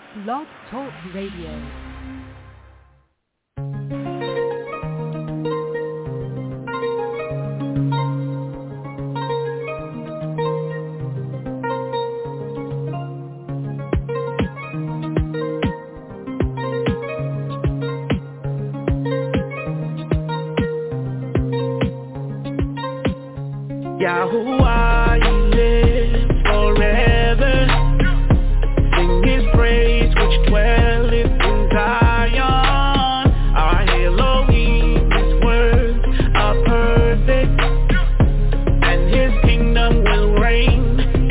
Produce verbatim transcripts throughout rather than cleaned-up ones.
Blog Talk Radio. Yahuwah, you live forever. Sing his praise which dwelleth in Zion. Our Elohim, his words are perfect, and his kingdom will reign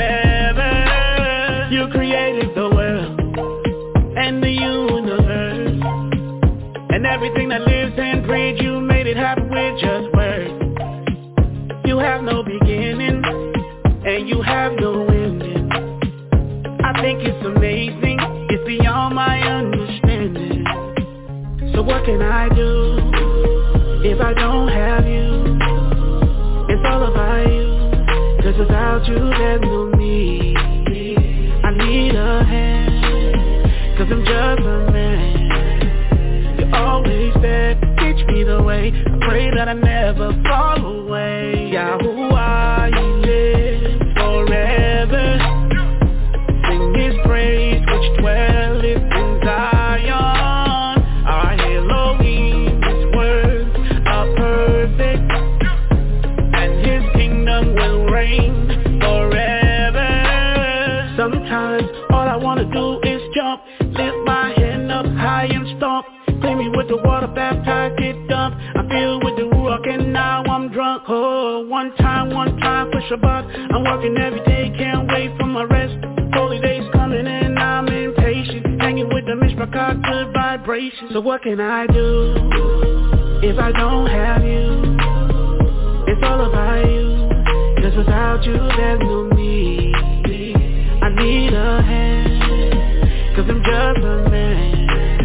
forever. You created the world and the universe, and everything that lives and breathes. You made it happen with just words. You have no beginning, and you have no ending. I think it's amazing, it's beyond my understanding. So what can I do if I don't have you? It's all about you, 'cause without you there's no me. I need a hand, 'cause I'm just a man. You're always there, teach me the way. I pray that I never fall away. Yahuwah, you live forever. Sing his praise which dwelleth in Zion. Our Elohim, his words are perfect, and his kingdom will reign forever. Sometimes all I wanna do is jump, lift my hand up high and stomp. Clean me with the water, baptize, get dumped. I feel with the Ruach and now I'm drunk. Oh, one time, one time for Shabbat. I'm working every day, can't wait for my rest. Holy days coming and I'm impatient. Hanging with the Mishpachah, good vibrations. So what can I do if I don't have you? It's all about you, 'cause without you there's no me. I need a hand, 'cause I'm just a man.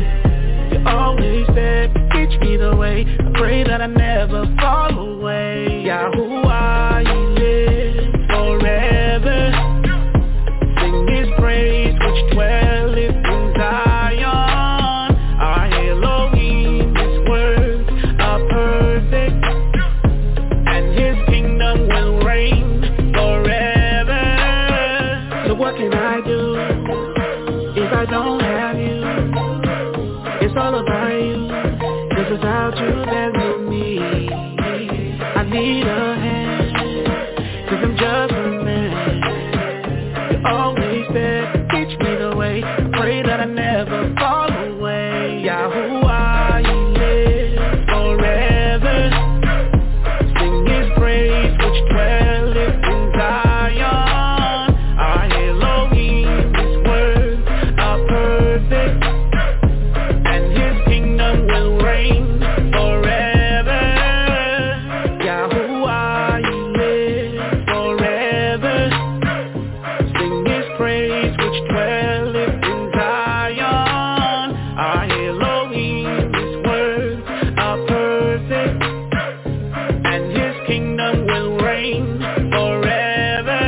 Always there, teach me the way. I pray that I never fall away. Yahuwah, you live forever. Sing his praise which dwelleth in Zion. Our Elohim, his words are perfect, and his kingdom will reign forever. So what can I do if I don't have you? It's all about you, 'cause without you there's no me. I need a hand, 'cause I'm just a man. You're always there, teach me the way. I pray that I never fall away. Yahuwah, you live forever. Sing his praise which dwelleth in Zion. Our Elohim, his words are perfect, will reign forever. Yahuwah, you live forever. Sing his praise which dwelleth in Zion. Our Elohim, his words are perfect, and his kingdom will reign forever.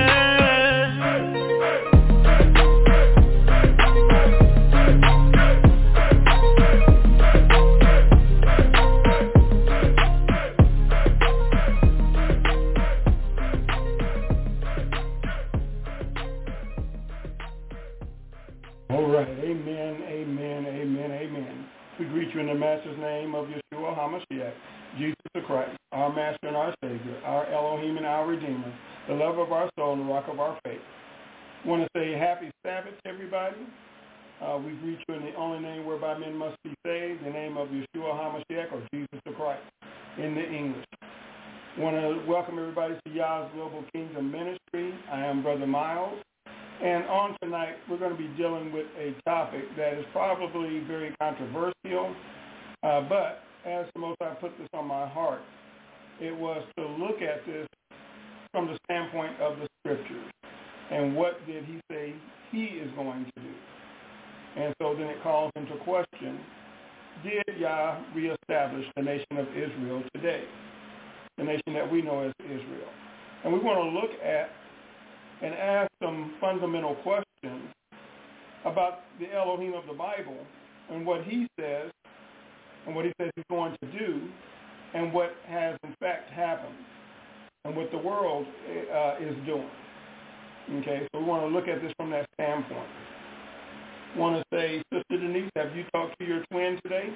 Amen, amen, amen, amen. We greet you in the Master's name of Yeshua HaMashiach, Jesus the Christ, our Master and our Savior, our Elohim and our Redeemer, the love of our soul and the rock of our faith. I want to say happy Sabbath, everybody. Uh, we greet you in the only name whereby men must be saved, the name of Yeshua HaMashiach, or Jesus the Christ, in the English. I want to welcome everybody to Yah's Global Kingdom Ministry. I am Brother Miles. And on tonight, we're going to be dealing with a topic that is probably very controversial, uh, but as the Most High put this on my heart, it was to look at this from the standpoint of the Scriptures. And what did he say he is going to do? And so then it calls into question, did Yah reestablish the nation of Israel today? The nation that we know as Israel. And we want to look at and ask some fundamental questions about the Elohim of the Bible and what he says and what he says he's going to do and what has in fact happened and what the world uh, is doing. Okay, so we want to look at this from that standpoint. I want to say, Sister Denise, have you talked to your twin today?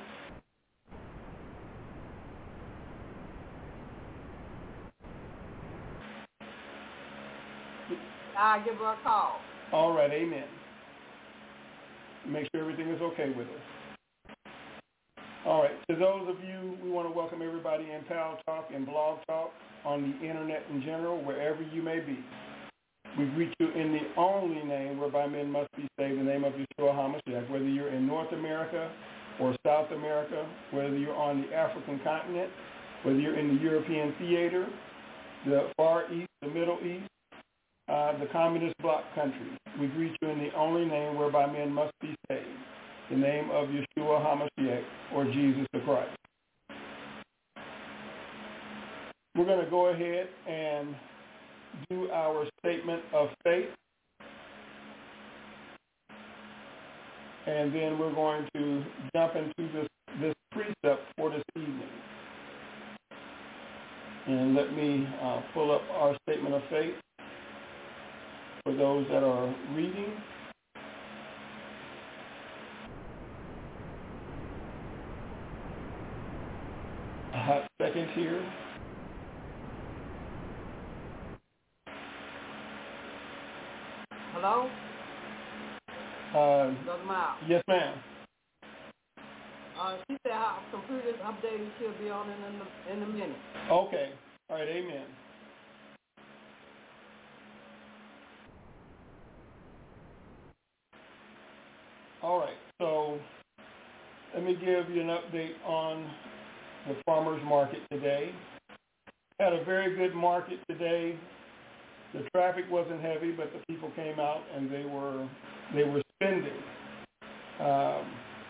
I'll give her a call. All right, amen. Make sure everything is okay with her. All right, to those of you, we want to welcome everybody in Pal Talk and Blog Talk, on the internet in general, wherever you may be. We greet you in the only name whereby men must be saved, the name of Yeshua HaMashiach, whether you're in North America or South America, whether you're on the African continent, whether you're in the European theater, the Far East, the Middle East, uh, the communist bloc countries. We greet you in the only name whereby men must be saved, the name of Yeshua HaMashiach, or Jesus the Christ. We're going to go ahead and do our statement of faith, and then we're going to jump into this, this precept for this evening. And let me uh, pull up our statement of faith for those that are reading. A hot second here. Hello? Uh, Brother Miles. yes, ma'am. Uh, she said her computer's updated. She'll be on in a, in a minute. Okay. All right, amen. All right, so let me give you an update on the farmers market today. Had a very good market today. The traffic wasn't heavy, but the people came out and they were they were spending, um,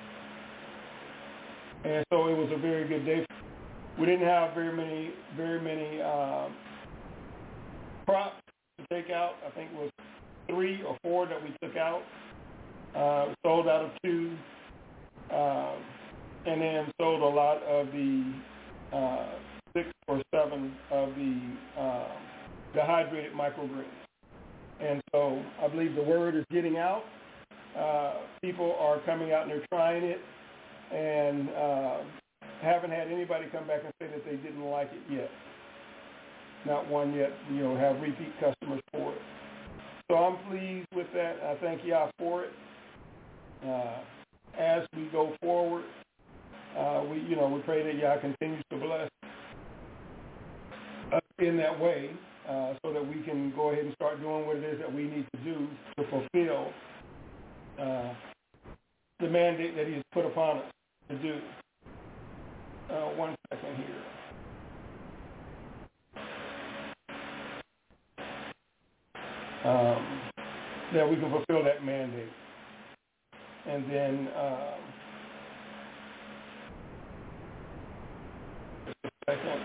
and so it was a very good day. We didn't have very many very many um, crops to take out. I think it was three or four that we took out. Uh, sold out of two, uh, and then sold a lot of the uh, six or seven of the uh, dehydrated microgreens. And so I believe the word is getting out. Uh, people are coming out and they're trying it, and uh, haven't had anybody come back and say that they didn't like it yet. Not one yet, you know, have repeat customers for it. So I'm pleased with that. I thank y'all for it. Uh, as we go forward, uh, we, you know, we pray that y'all continues to bless us in that way, uh, so that we can go ahead and start doing what it is that we need to do to fulfill uh, the mandate that He has put upon us to do. Uh, one second here. Um, that we can fulfill that mandate. And then um, just a second.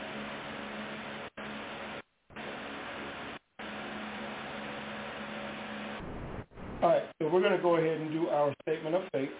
All right, so we're going to go ahead and do our statement of faith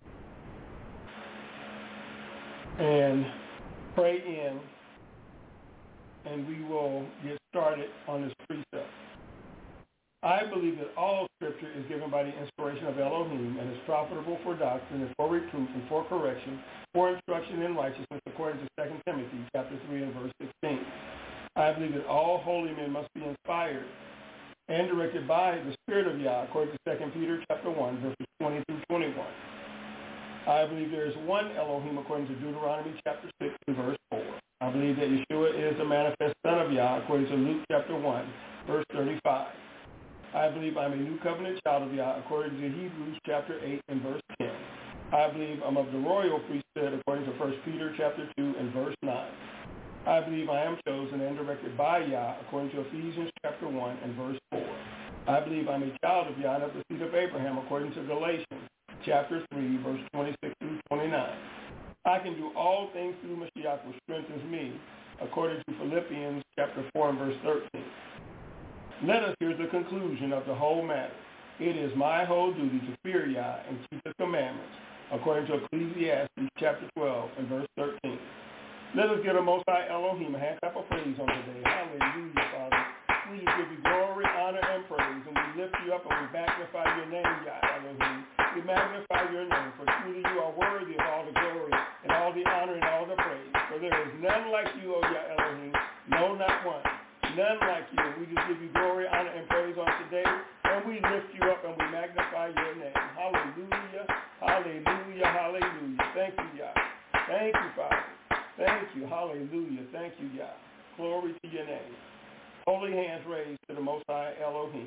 and pray in, and we will get started on this precept. I believe that all Scripture is given by the inspiration of Elohim and is profitable for doctrine and for reproof and for correction, for instruction in righteousness, according to Second Timothy chapter three and verse sixteen. I believe that all holy men must be inspired and directed by the Spirit of Yah, according to Second Peter chapter one, verses twenty through twenty-one. I believe there is one Elohim, according to Deuteronomy chapter six and verse four. I believe that Yeshua is the manifest Son of Yah, according to Luke chapter one, verse thirty-five. I believe I'm a new covenant child of Yah, according to Hebrews chapter eight and verse ten. I believe I'm of the royal priesthood, according to First Peter chapter two and verse nine. I believe I am chosen and directed by Yah, according to Ephesians chapter one and verse four. I believe I'm a child of Yah and of the seed of Abraham, according to Galatians chapter three, verse twenty-six through twenty-nine. I can do all things through Mashiach, which strengthens me, according to Philippians chapter four and verse thirteen. Let us hear the conclusion of the whole matter. It is my whole duty to fear Yah and keep his commandments, according to Ecclesiastes chapter twelve and verse thirteen. Let us give the Most High Elohim a hand clap of praise on today. Hallelujah, Father. We just give you glory, honor, and praise, and we lift you up and we magnify your name, Yah Elohim. We magnify your name, for truly you are worthy of all the glory and all the honor and all the praise. For there is none like you, O Yah Elohim, no, not one. None like you. And we just give you glory, honor, and praise on today, and we lift you up and we magnify your name. Hallelujah, hallelujah, hallelujah. Thank you, Yah. Thank you, Father. Thank you, hallelujah. Thank you, Yah. Glory to your name. Holy hands raised to the Most High Elohim.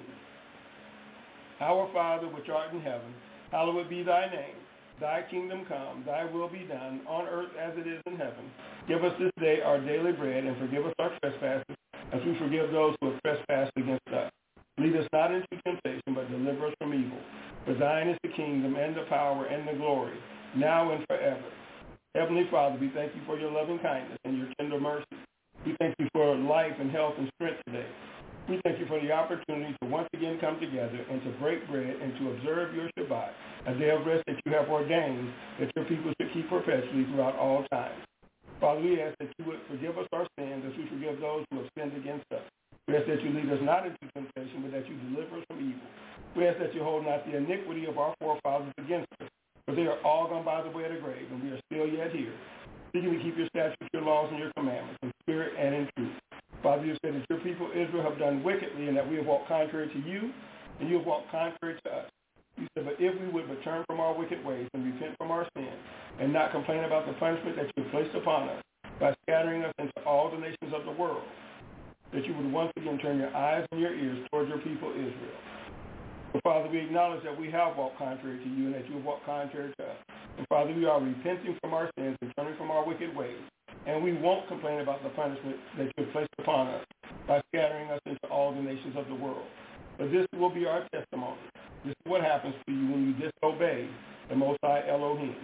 Our Father, which art in heaven, hallowed be thy name. Thy kingdom come, thy will be done, on earth as it is in heaven. Give us this day our daily bread, and forgive us our trespasses, as we forgive those who have trespassed against us. Lead us not into temptation, but deliver us from evil. For thine is the kingdom, and the power, and the glory, now and forever. Heavenly Father, we thank you for your loving kindness and your tender mercy. We thank you for life and health and strength today. We thank you for the opportunity to once again come together and to break bread and to observe your Shabbat, a day of rest that you have ordained that your people should keep perpetually throughout all time. Father, we ask that you would forgive us our sins as we forgive those who have sinned against us. We ask that you lead us not into temptation, but that you deliver us from evil. We ask that you hold not the iniquity of our forefathers against us, for they are all gone by the way of the grave, and we are still yet here, seeking to keep your statutes, your laws, and your commandments in spirit and in truth. Father, you said that your people Israel have done wickedly and that we have walked contrary to you, and you have walked contrary to us. You said, but if we would return from our wicked ways and repent from our sins and not complain about the punishment that you have placed upon us by scattering us into all the nations of the world, that you would once again turn your eyes and your ears toward your people Israel. So, Father, we acknowledge that we have walked contrary to you and that you have walked contrary to us. And, Father, we are repenting from our sins and turning from our wicked ways. And we won't complain about the punishment that you have placed upon us by scattering us into all the nations of the world. But this will be our testimony. This is what happens to you when you disobey the Most High Elohim.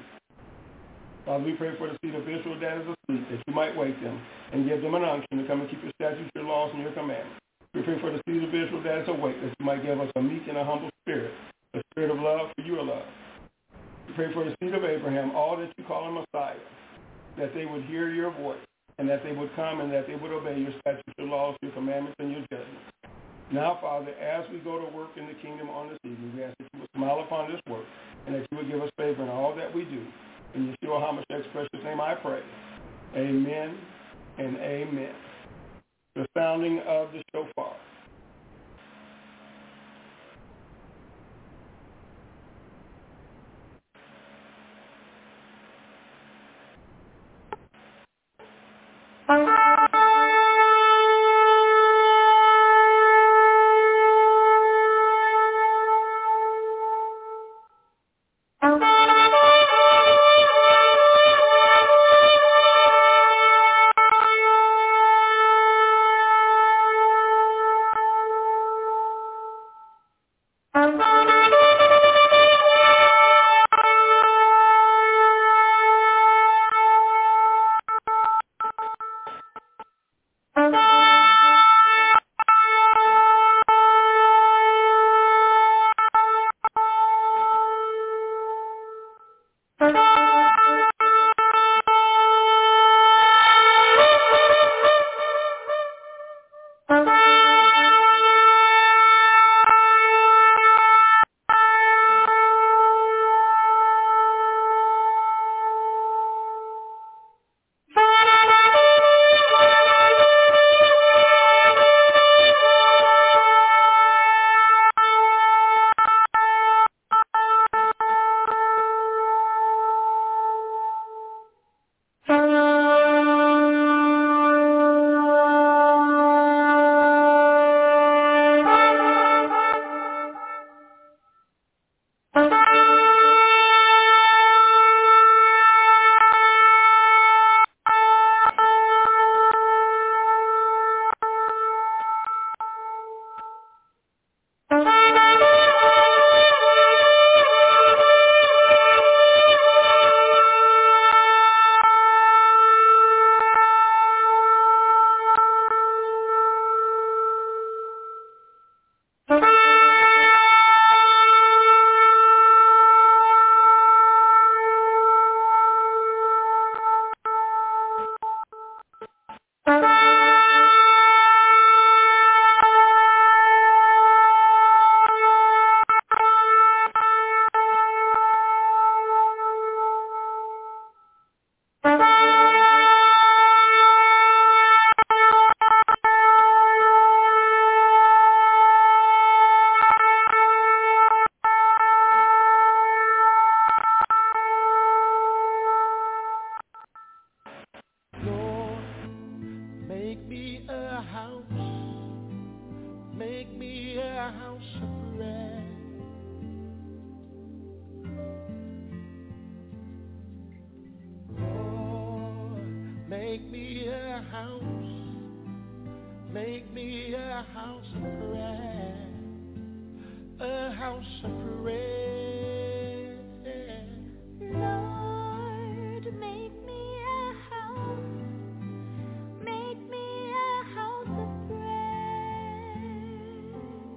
Father, we pray for the seed of Israel that is asleep, that you might wake them and give them an unction to come and keep your statutes, your laws, and your commandments. We pray for the seed of Israel that is awake, that you might give us a meek and a humble spirit, a spirit of love for your love. We pray for the seed of Abraham, all that you call a Messiah, that they would hear your voice, and that they would come and that they would obey your statutes, your laws, your commandments, and your judgments. Now, Father, as we go to work in the kingdom on this evening, we ask that you would smile upon this work and that you would give us favor in all that we do. In Yeshua HaMashiach's precious name I pray. Amen and amen. The sounding of the shofar. make me a house, make me a house of prayer, a house of prayer. Lord, make me a house, make me a house of prayer.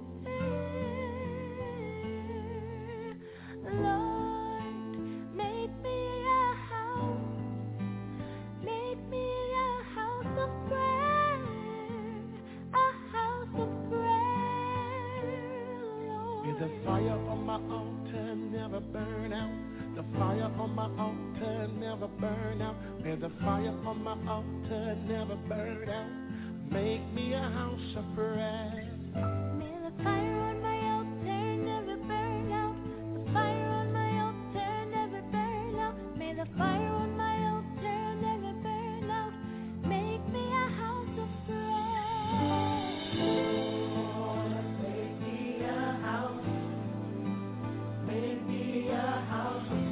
Lord, make me a house, make me a house of prayer, a house of prayer, Lord. May the fire on my altar never burn out. The fire on my altar never burn out. May the fire on my altar never burn out. Make me a house of prayer. May the fire on my altar never burn out. The fire on my altar never burn out. May the fire on my altar never burn out. Make me a house of prayer. Lord, make me a house. Make me a house of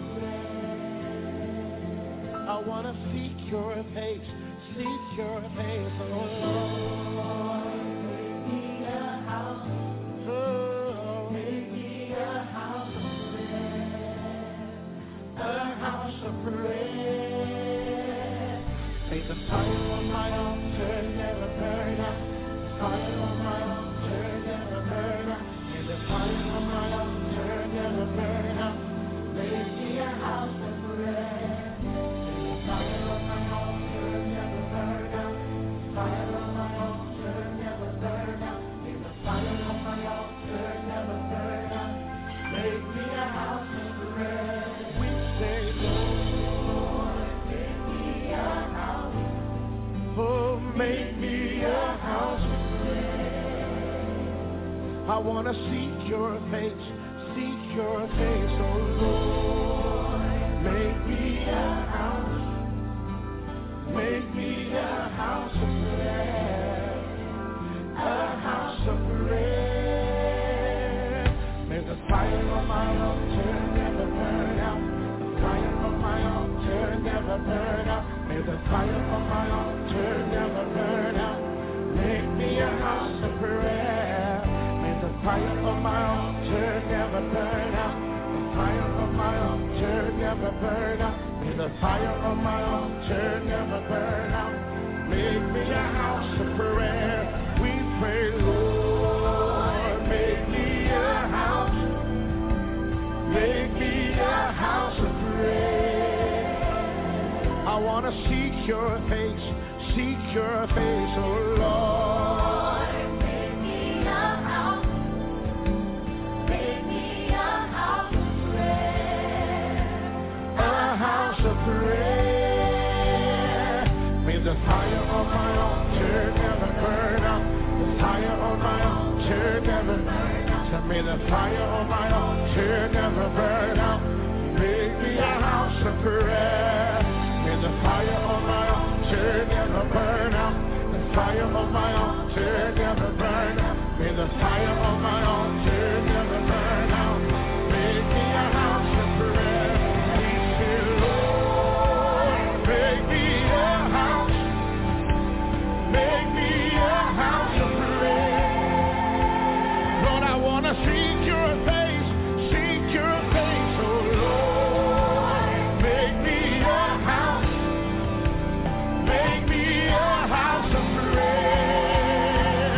prayer. I want to seek your face, seek your face, oh Lord. Make me a house. Oh, Make me a house of prayer. a house of prayer. May the fire on my altar never burn out. The fire on my altar never burn out. May the fire on my altar never burn out. Make me a house of prayer. May the fire on my altar never burn out. The fire on my altar never burn out. May the fire on my altar never burn out. Make me a house of prayer. We say, Lord, make me a house. Oh, make me a house of prayer. I want to seek your face, seek your face, oh Lord. Make me a house, make me a house of prayer, a house of prayer. May the fire on my altar never burn out. The fire on my altar never burn out. May the fire on my altar never burn out. Make me a house of prayer. May the fire on my altar never burn out. The fire on my altar never burn out. May the fire on my altar never burn out. Make me a house of prayer. We pray, Lord, make me a house. Make me a house of prayer. I want to seek your face, seek your face, oh Lord. Make me a house. Make me a house of prayer. A house of prayer. May the fire on my altar never burn out. The fire on my altar never burn out. So may the fire on my altar never burn out. Make me a house of prayer. May the fire on my altar never burn out. The fire on my altar never burn out. May the fire on my altar never burn out. Make me a house of prayer. We say, Lord, make me a house. Make me a house of prayer. Lord, I want to seek your face, seek your face, oh Lord. Make me a house. Make me a house of prayer.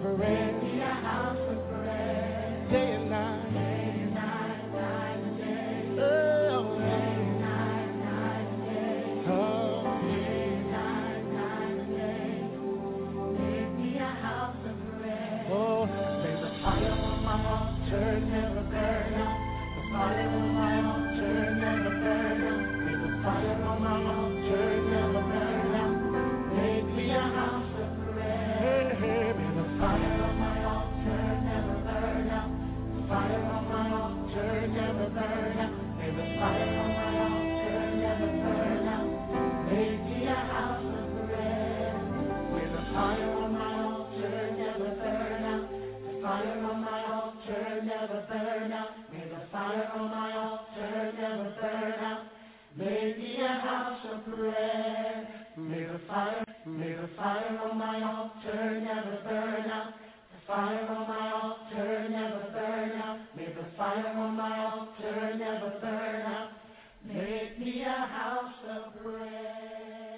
bread. Make me a house of bread. Day and night. Day and night, night and day. Oh. Day and night, night and day. Oh. Day and night, night and day. Make me a house of bread. Oh, may the fire on my altar never burn out. The fire on my altar never burn out. May the fire on my altar never burn out. Make me a house of bread. May the fire on my altar never burn out. The fire on my altar never burn out. May the fire on my altar never burn out. Make me a house of bread. May the fire on my altar never burn out. The fire on my altar never burn out. May the fire on my altar never burn out. Make me a house of bread. May the fire, may the fire on my altar never burn out. The fire on my altar never burn out. May the fire on my altar never burn out. Make me a house of bread.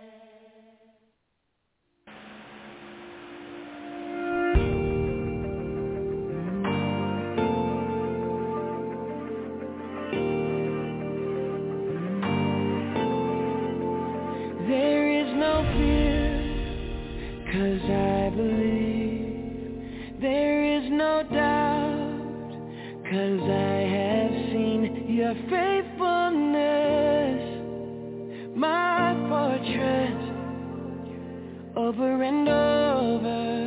There is no fear, 'cause I believe. There is no doubt, 'cause I have seen your faithfulness. My fortress, over and over.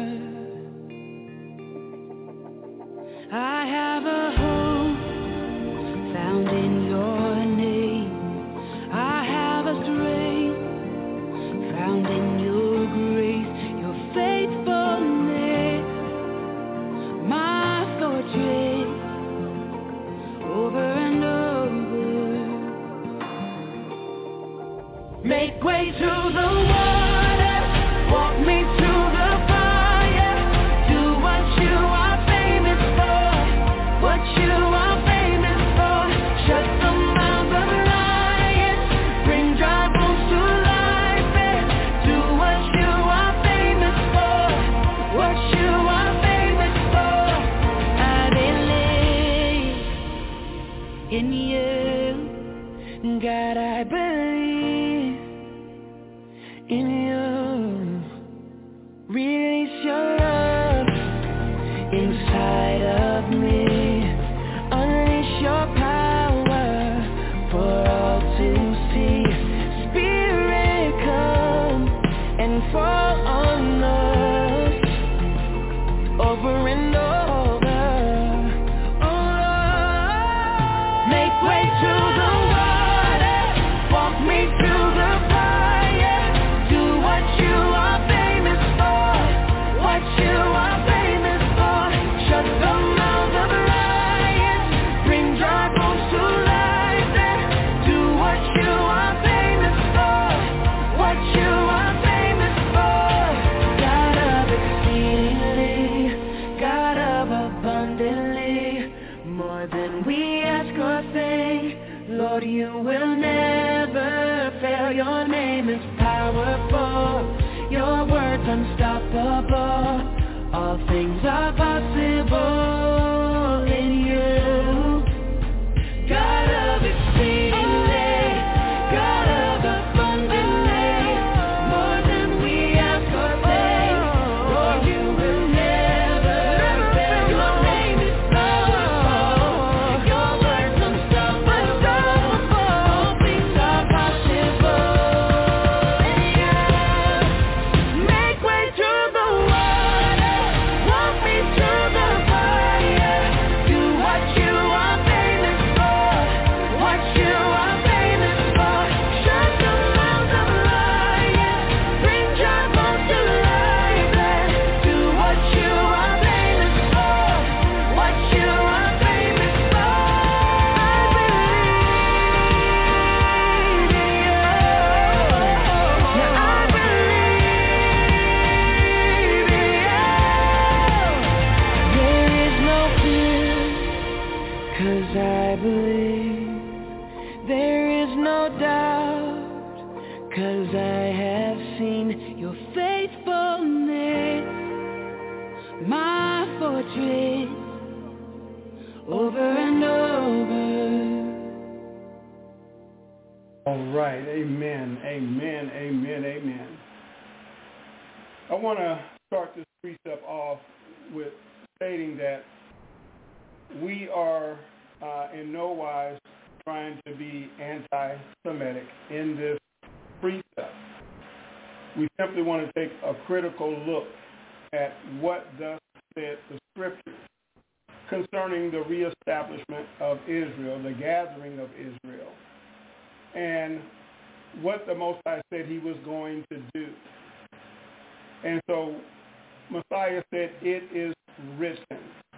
I have a home found in your name. I have a strength found in your grace, your faithfulness, my fortress, over and over. Make way through the water, walk me through the fire, do what you are famous for, what you are famous for, shut the mouths of lions, bring dry bones to life. What you are famous for, I believe in you, God. I believe in you. Release your love inside of me. Unleash your power for all to see. Spirit, come and fall on us. Over and over, oh Lord, make way through the water, walk me through the fire, do what you are famous for, what you are famous for, shut the mouths of lions, bring dry bones to life, do what you are famous for, what you are famous for, God of exceedingly, God of abundantly, more than we ask or think. Lord, you will never fail. Your name is powerful, your word's unstoppable. All things are possible in you. God of exceedingly, God of abundantly, more than we ask or think. Lord, you will never fail. Your name is powerful, your word's unstoppable. All things are possible in you. Make way through the water, walk me through the fire, do what you are famous for, what you are famous for, shut the mouths of lions, bring dry bones to life, do what you are famous for, what you are famous for. I believe in you. Yeah, I believe in you. There is no fear, 'cause I believe. There is no doubt, 'cause I have seen your faithfulness. portrait over and over. All right, amen, amen, amen, amen. I want to start this precept off with stating that we are uh, in no wise trying to be anti-Semitic in this precept. We simply want to take a critical look at what thus said the Scriptures concerning the reestablishment of Israel, the gathering of Israel, and what the Most High said he was going to do. And so Messiah said, it is written.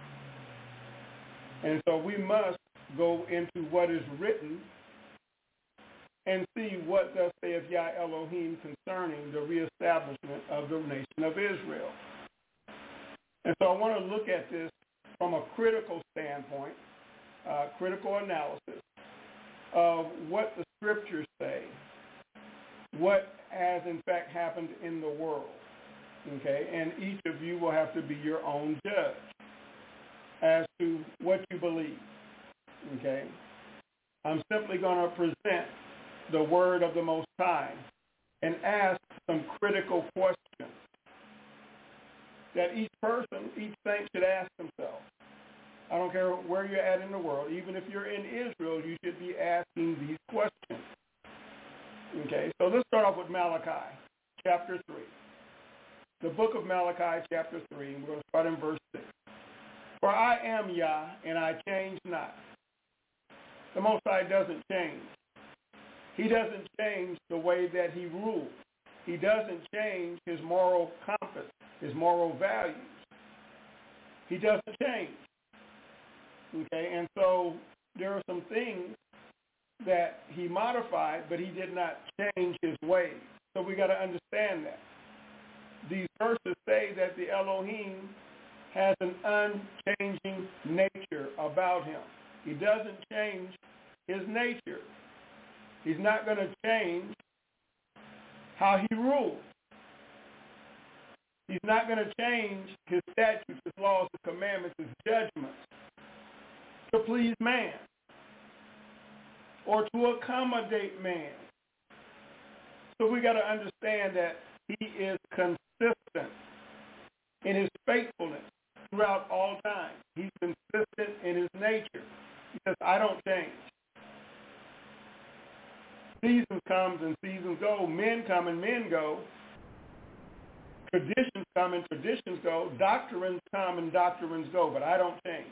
And so we must go into what is written and see what thus saith Yah Elohim concerning the reestablishment of the nation of Israel. And so I want to look at this from a critical standpoint, uh, critical analysis of what the Scriptures say, what has in fact happened in the world, okay? And each of you will have to be your own judge as to what you believe, okay? I'm simply going to present the word of the Most High and ask some critical questions that each person, each saint should ask themselves. I don't care where you're at in the world. Even if you're in Israel, you should be asking these questions. Okay, so let's start off with Malachi, chapter three. The book of Malachi, chapter three, and we're going to start in verse six. For I am Yah, and I change not. The Most High doesn't change. He doesn't change the way that he rules. He doesn't change his moral compass, his moral values. He doesn't change. Okay, and so there are some things that he modified, but he did not change his ways. So we got to understand that. These verses say that the Elohim has an unchanging nature about him. He doesn't change his nature. He's not going to change how he rules. He's not going to change his statutes, his laws, his commandments, his judgments to please man or to accommodate man. So we got to understand that he is consistent in his faithfulness throughout all time. He's consistent in his nature. He says, I don't change. Seasons come and seasons go. Men come and men go. Traditions come and traditions go. Doctrines come and doctrines go, but I don't change.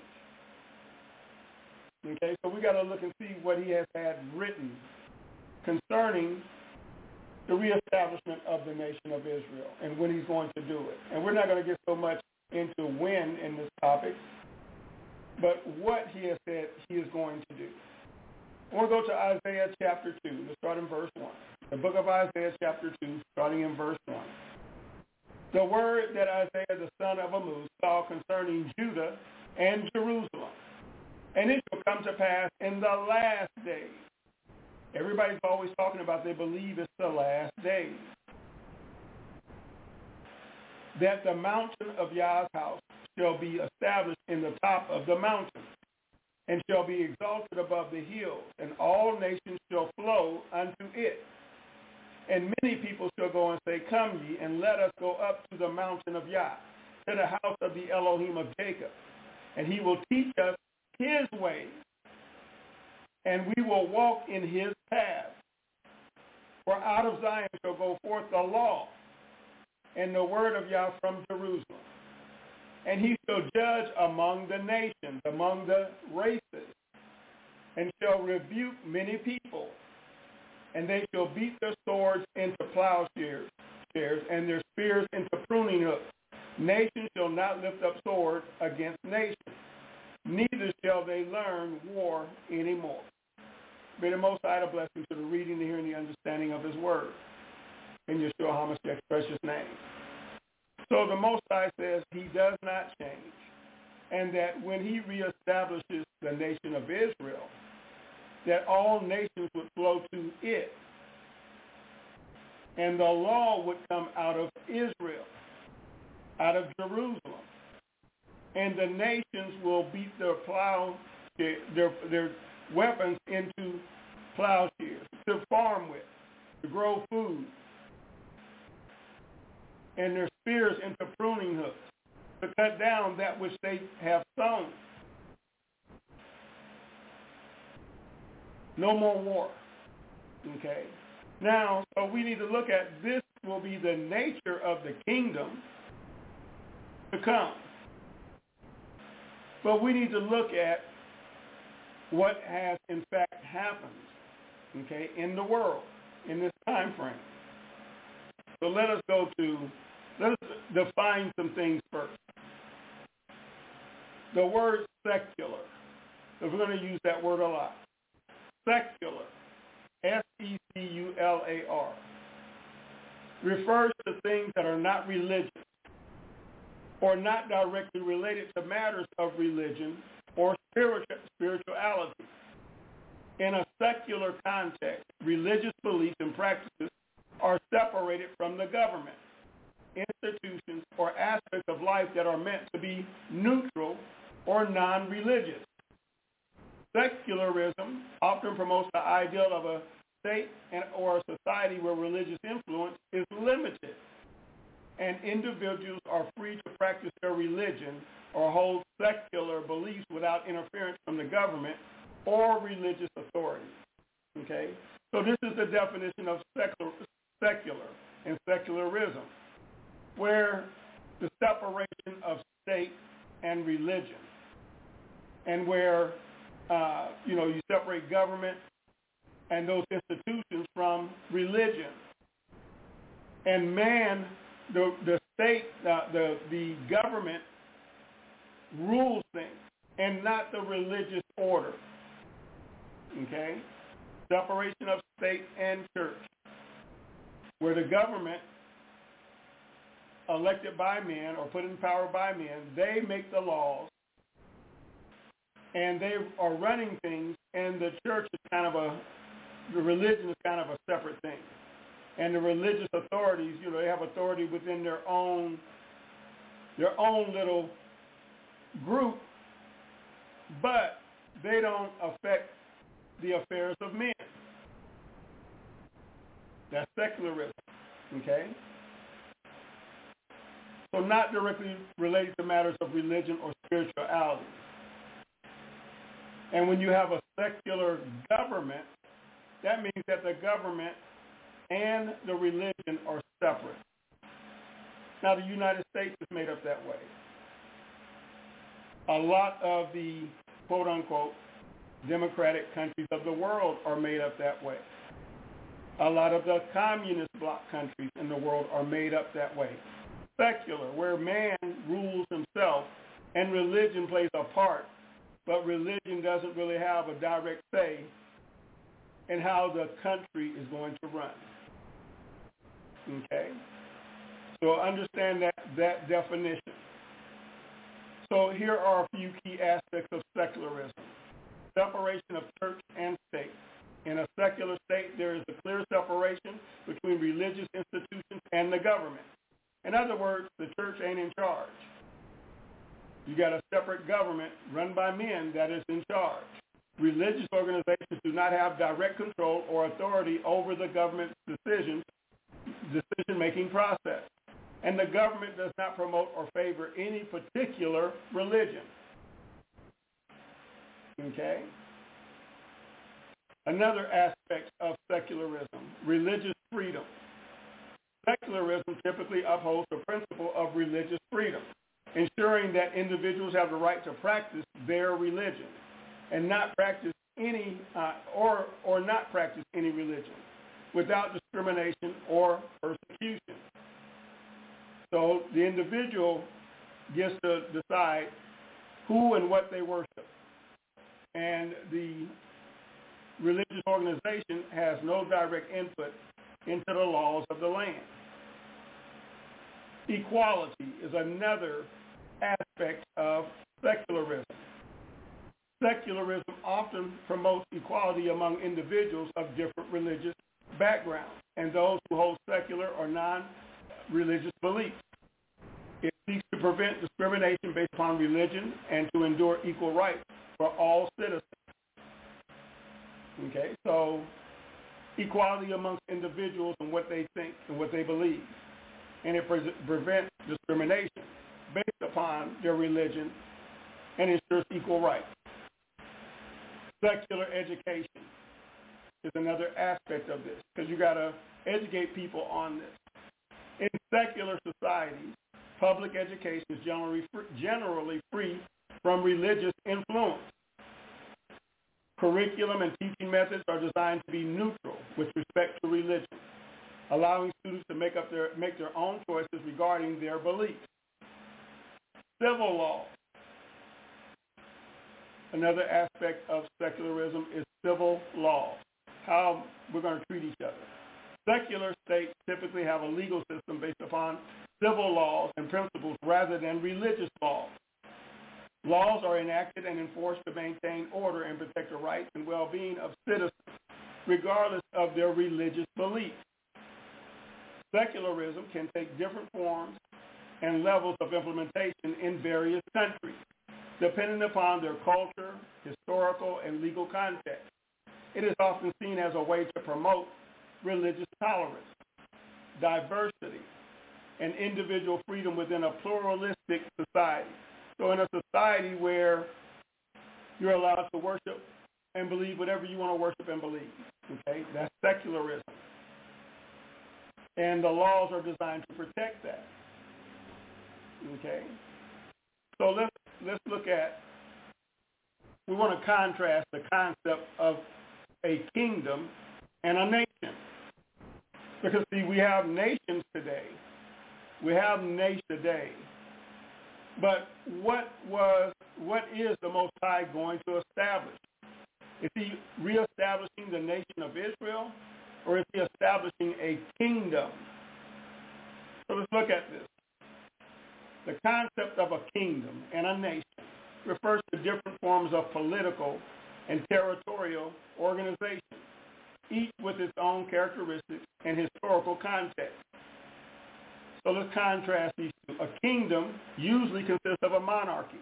Okay, so we got to look and see what he has had written concerning the reestablishment of the nation of Israel and when he's going to do it. And we're not going to get so much into when in this topic, but what he has said he is going to do. I want to go to Isaiah chapter two. Let's start in verse one. The book of Isaiah chapter two, starting in verse one. The word that Isaiah the son of Amoz saw concerning Judah and Jerusalem. And it shall come to pass in the last days. Everybody's always talking about they believe it's the last days. That the mountain of Yah's house shall be established in the top of the mountain, and shall be exalted above the hills, and all nations shall flow unto it. And many people shall go and say, Come ye, and let us go up to the mountain of Yah, to the house of the Elohim of Jacob. And he will teach us his ways, and we will walk in his paths. For out of Zion shall go forth the law, and the word of Yah from Jerusalem. And he shall judge among the nations, among the races, and shall rebuke many people. And they shall beat their swords into plowshares, and their spears into pruning hooks. Nation shall not lift up sword against nation, neither shall they learn war anymore. May the Most High bless you to the reading, the hearing, the understanding of his word. In Yeshua HaMashiach's precious name. So the Most High says he does not change, and that when he reestablishes the nation of Israel, that all nations would flow to it, and the law would come out of Israel, out of Jerusalem. and the nations will beat their plow, their, their weapons into plowshares to farm with, to grow food, and their spears into pruning hooks, to cut down that which they have sown. No more war. Okay? Now, so we need to look at this will be the nature of the kingdom to come. But we need to look at what has in fact happened, okay, in the world, in this time frame. So let us go to, let us define some things first. The word secular, if we're going to use that word a lot. Secular, S E C U L A R, refers to things that are not religious or not directly related to matters of religion or spirituality. In a secular context, religious beliefs and practices are separated from the government, institutions, or aspects of life that are meant to be neutral or non-religious. Secularism often promotes the ideal of a state and or a society where religious influence is limited, and individuals are free to practice their religion or hold secular beliefs without interference from the government or religious authority. Okay? So this is the definition of secular, secular and secularism, where the separation of state and religion, and where uh, you know you separate government and those institutions from religion, and man, the the state, uh, the the government rules things, and not the religious order. Okay, separation of state and church, where the government, elected by men or put in power by men, they make the laws, and they are running things, and the church is kind of a, the religion is kind of a separate thing. And the religious authorities, you know, they have authority within their own, their own little group, but they don't affect the affairs of men. That's secularism, okay? So not directly related to matters of religion or spirituality. And when you have a secular government, that means that the government and the religion are separate. Now, the United States is made up that way. A lot of the quote-unquote democratic countries of the world are made up that way. A lot of the communist bloc countries in the world are made up that way. Secular, where man rules himself and religion plays a part, but religion doesn't really have a direct say in how the country is going to run. Okay? So understand that, that definition. So here are a few key aspects of secularism. Separation of church and state. In a secular state, there is a clear separation between religious institutions and the government. In other words, the church ain't in charge. You got a separate government run by men that is in charge. Religious organizations do not have direct control or authority over the government's decisions, decision-making process. And the government does not promote or favor any particular religion. Okay? Another aspect of secularism, religious freedom. Secularism typically upholds the principle of religious freedom, ensuring that individuals have the right to practice their religion and not practice any uh, or or not practice any religion without discrimination or persecution. So the individual gets to decide who and what they worship, and the religious organization has no direct input into the laws of the land. Equality is another aspect of secularism. Secularism often promotes equality among individuals of different religious backgrounds and those who hold secular or non-religious beliefs. It seeks to prevent discrimination based upon religion and to endure equal rights for all citizens. Okay, so equality amongst individuals and what they think and what they believe. And it pre- prevents discrimination based upon their religion and ensures equal rights. Secular education is another aspect of this, because you got to educate people on this. In secular societies, public education is generally free, generally free from religious influence. Curriculum and teaching methods are designed to be neutral with respect to religion, allowing students to make up their make their own choices regarding their beliefs. Civil law. Another aspect of secularism is civil law, how we're going to treat each other. Secular states typically have a legal system based upon civil laws and principles rather than religious laws. Laws are enacted and enforced to maintain order and protect the rights and well-being of citizens, regardless of their religious beliefs. Secularism can take different forms and levels of implementation in various countries, depending upon their culture, historical, and legal context. It is often seen as a way to promote religious tolerance, diversity, and individual freedom within a pluralistic society. So in a society where you're allowed to worship and believe whatever you want to worship and believe, okay, that's secularism. And the laws are designed to protect that, okay? So let's let's look at, we want to contrast the concept of a kingdom and a nation. Because, see, we have nations today. We have nations today. But what was, what is the Most High going to establish? Is he reestablishing the nation of Israel, or is he establishing a kingdom? So let's look at this. The concept of a kingdom and a nation refers to different forms of political and territorial organization, each with its own characteristics and historical context. So let's contrast these two. A kingdom usually consists of a monarchy.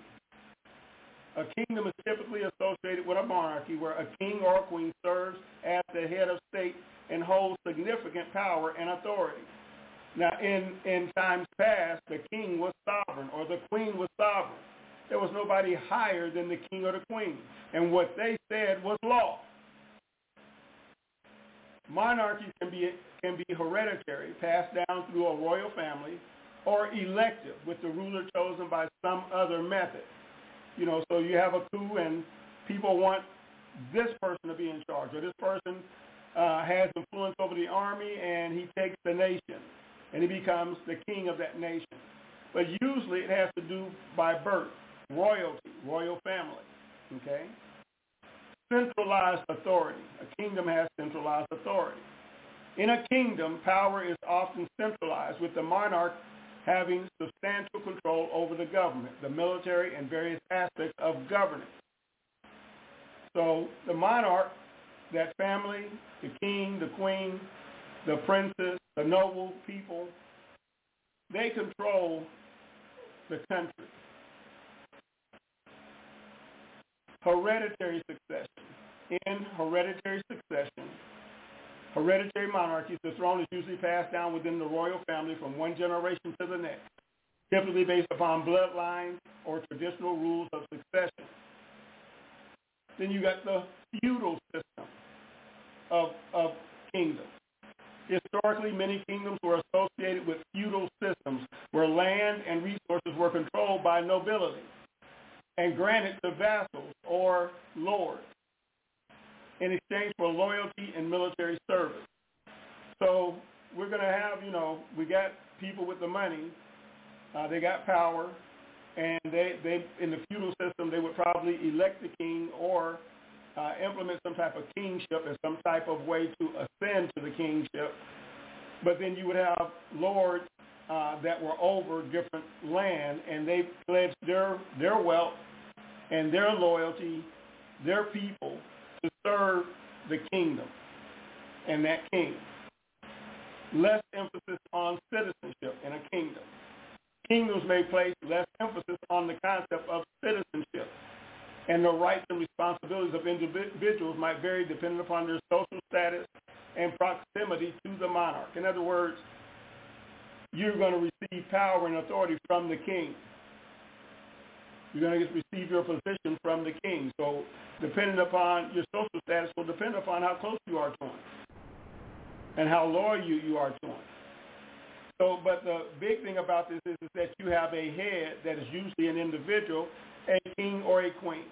A kingdom is typically associated with a monarchy where a king or a queen serves as the head of state and holds significant power and authority. Now, in, in times past, the king was sovereign or the queen was sovereign. There was nobody higher than the king or the queen. And what they said was law. Monarchies can be can be hereditary, passed down through a royal family, or elective, with the ruler chosen by some other method. You know, so you have a coup and people want this person to be in charge, or this person uh, has influence over the army and he takes the nation and he becomes the king of that nation. But usually it has to do by birth, royalty, royal family, okay? Centralized authority. A kingdom has centralized authority. In a kingdom, power is often centralized, with the monarch having substantial control over the government, the military, and various aspects of governance. So the monarch, that family, the king, the queen, the princess, the noble people, they control the country. Hereditary succession. In hereditary succession, hereditary monarchies, the throne is usually passed down within the royal family from one generation to the next, typically based upon bloodlines or traditional rules of succession. Then you got the feudal system of, of kingdoms. Historically, many kingdoms were associated with feudal systems where land and resources were controlled by nobility and granted to vassals or lords in exchange for loyalty and military service. So we're going to have, you know, we got people with the money, uh, they got power, and they, they in the feudal system, they would probably elect the king or uh, implement some type of kingship and some type of way to ascend to the kingship. But then you would have lords uh, that were over different land, and they pledged their, their wealth and their loyalty, their people, to serve the kingdom and that king. Less emphasis on citizenship in a kingdom. Kingdoms may place less emphasis on the concept of citizenship. And the rights and responsibilities of individuals might vary depending upon their social status and proximity to the monarch. In other words, you're going to receive power and authority from the king. You're going to receive your position from the king. So depending upon your social status will depend upon how close you are to him and how loyal you, you are to him. So, but the big thing about this is, is that you have a head that is usually an individual, a king or a queen.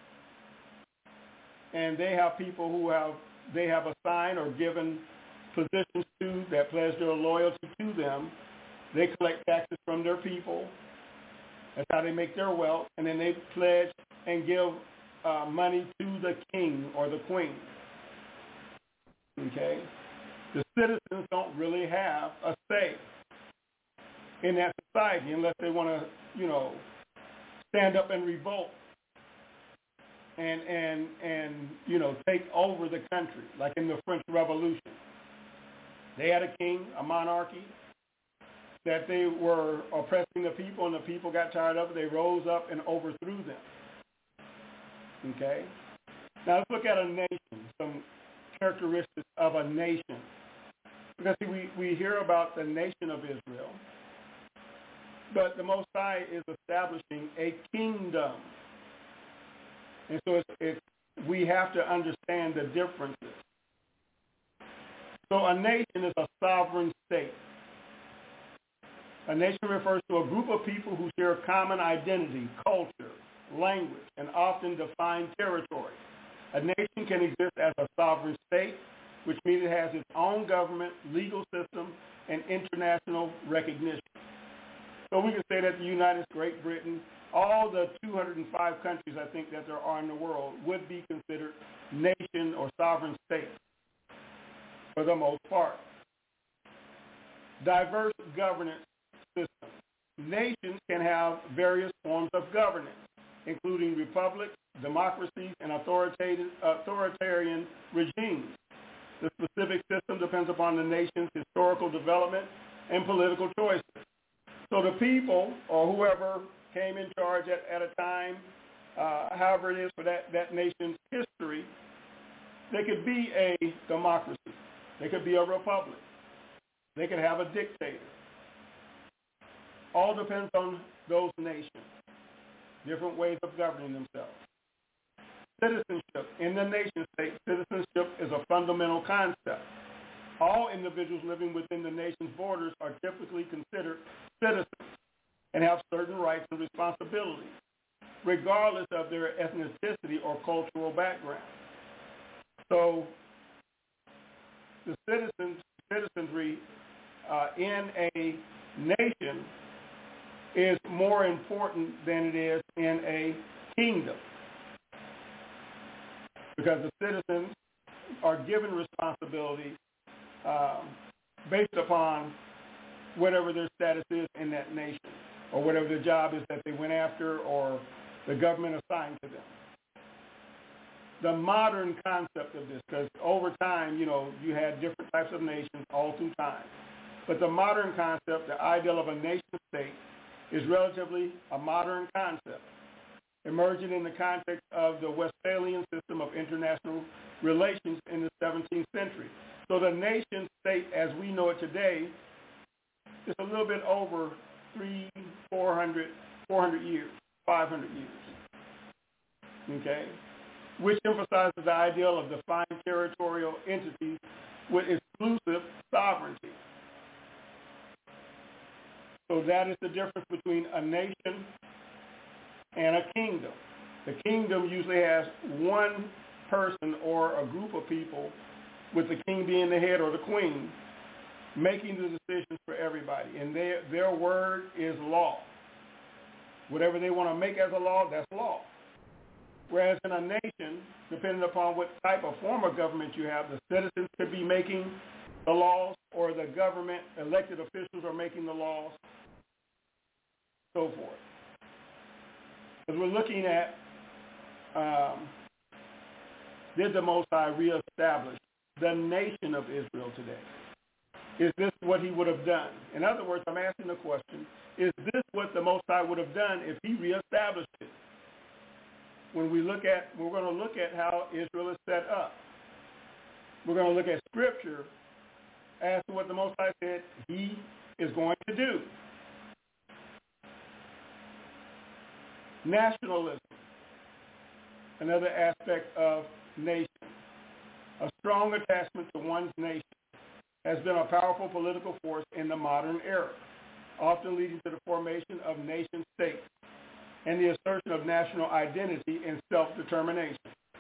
And they have people who have, they have assigned or given positions to that pledge their loyalty to them. They collect taxes from their people. That's how they make their wealth. And then they pledge and give uh, money to the king or the queen. Okay? The citizens don't really have a say in that society unless they want to, you know, stand up and revolt and, and, and, you know, take over the country, like in the French Revolution. They had a king, a monarchy, that they were oppressing the people, and the people got tired of it. They rose up and overthrew them. Okay? Now let's look at a nation, some characteristics of a nation. Because see, we, we hear about the nation of Israel, but the Most High is establishing a kingdom. And so it's, it's, we have to understand the differences. So a nation is a sovereign state. A nation refers to a group of people who share common identity, culture, language, and often defined territory. A nation can exist as a sovereign state, which means it has its own government, legal system, and international recognition. So we can say that the United States, Great Britain, all the two hundred five countries I think that there are in the world would be considered nation or sovereign states for the most part. Diverse governance systems. Nations can have various forms of governance, including republics, democracies, and authoritarian, authoritarian regimes. The specific system depends upon the nation's historical development and political choices. So the people or whoever came in charge at, at a time, uh, however it is for that, that nation's history, they could be a democracy. They could be a republic. They could have a dictator. All depends on those nations, different ways of governing themselves. Citizenship. In the nation state, citizenship is a fundamental concept. All individuals living within the nation's borders are typically considered citizens and have certain rights and responsibilities, regardless of their ethnicity or cultural background. So the citizens, citizenry uh, in a nation is more important than it is in a kingdom, because the citizens are given responsibilities um, based upon whatever their status is in that nation, or whatever the job is that they went after, or the government assigned to them. The modern concept of this, because over time, you know, you had different types of nations all through time. But the modern concept, the ideal of a nation state, is relatively a modern concept, emerging in the context of the Westphalian system of international relations in the seventeenth century. So the nation state, as we know it today, is a little bit over three, four hundred, four hundred years, five hundred years. Okay? Which emphasizes the ideal of defined territorial entities with exclusive sovereignty. So that is the difference between a nation and a kingdom. The kingdom usually has one person or a group of people, with the king being the head or the queen, making the decisions for everybody. And their, their word is law. Whatever they want to make as a law, that's law. Whereas in a nation, depending upon what type of form of government you have, the citizens could be making the laws, or the government, elected officials are making the laws, so forth. Because we're looking at, um, did the Most High reestablish the nation of Israel today? Is this what he would have done? In other words, I'm asking the question, is this what the Most High would have done if he reestablished it? When we look at, we're going to look at how Israel is set up. We're going to look at Scripture as to what the Most High said he is going to do. Nationalism, another aspect of nation. A strong attachment to one's nation has been a powerful political force in the modern era, often leading to the formation of nation states and the assertion of national identity and self-determination.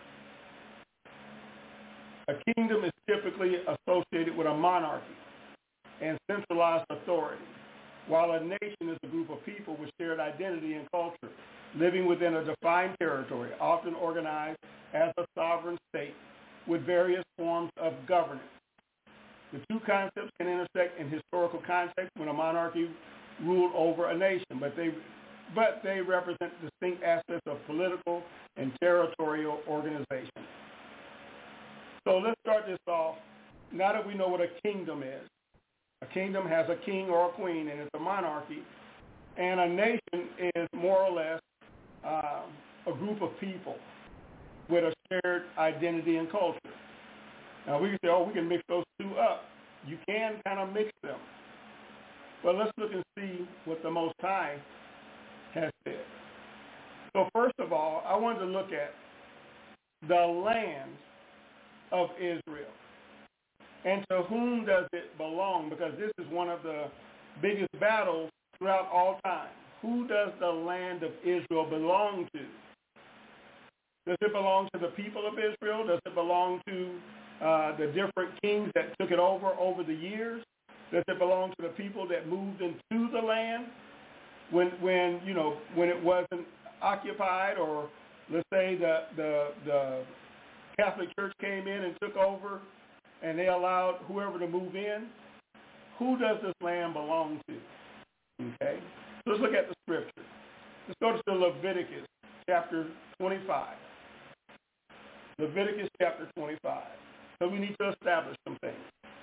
A kingdom is typically associated with a monarchy and centralized authority, while a nation is a group of people with shared identity and culture, living within a defined territory, often organized as a sovereign state with various forms of governance. The two concepts can intersect in historical context when a monarchy ruled over a nation, but they but they represent distinct aspects of political and territorial organization. So let's start this off. Now that we know what a kingdom is, a kingdom has a king or a queen, and it's a monarchy, and a nation is more or less uh, a group of people with a shared identity and culture. Now we can say, oh, we can mix those two up. You can kind of mix them. But let's look and see what the Most High has said. So first of all, I wanted to look at the land of Israel. And to whom does it belong? Because this is one of the biggest battles throughout all time. Who does the land of Israel belong to? Does it belong to the people of Israel? Does it belong to uh, the different kings that took it over over the years? Does it belong to the people that moved into the land when, when you know, when it wasn't occupied, or let's say the the, the Catholic Church came in and took over, and they allowed whoever to move in? Who does this land belong to? Okay, so let's look at the scripture. Let's go to Leviticus chapter twenty-five. Leviticus chapter twenty-five. So we need to establish some things.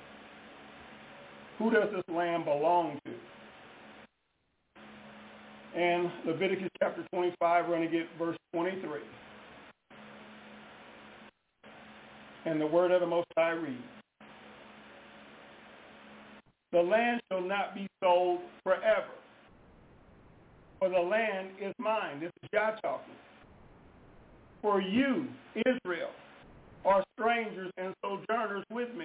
Who does this land belong to? And Leviticus chapter twenty-five, we're going to get verse twenty-three. And the word of the Most High reads, the land shall not be sold forever, for the land is mine. This is Yah talking. For you, Israel, are strangers and sojourners with me.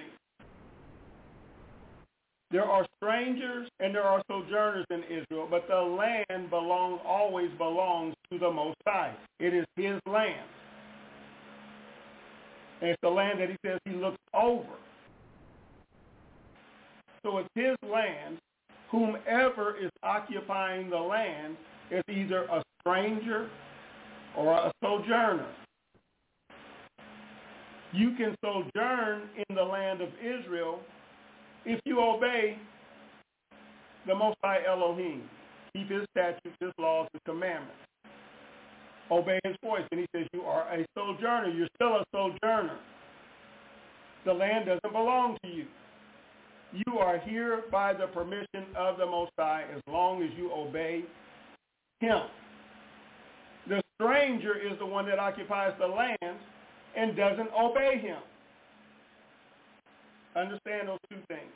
There are strangers and there are sojourners in Israel, but the land belong always belongs to the Most High. It is his land. And it's the land that he says he looks over. So it's his land. Whomever is occupying the land is either a stranger or a sojourner. You can sojourn in the land of Israel if you obey the Most High Elohim, keep his statutes, his laws, his commandments. Obey his voice. And he says you are a sojourner. You're still a sojourner. The land doesn't belong to you. You are here by the permission of the Most High as long as you obey him. The stranger is the one that occupies the land and doesn't obey him. Understand those two things.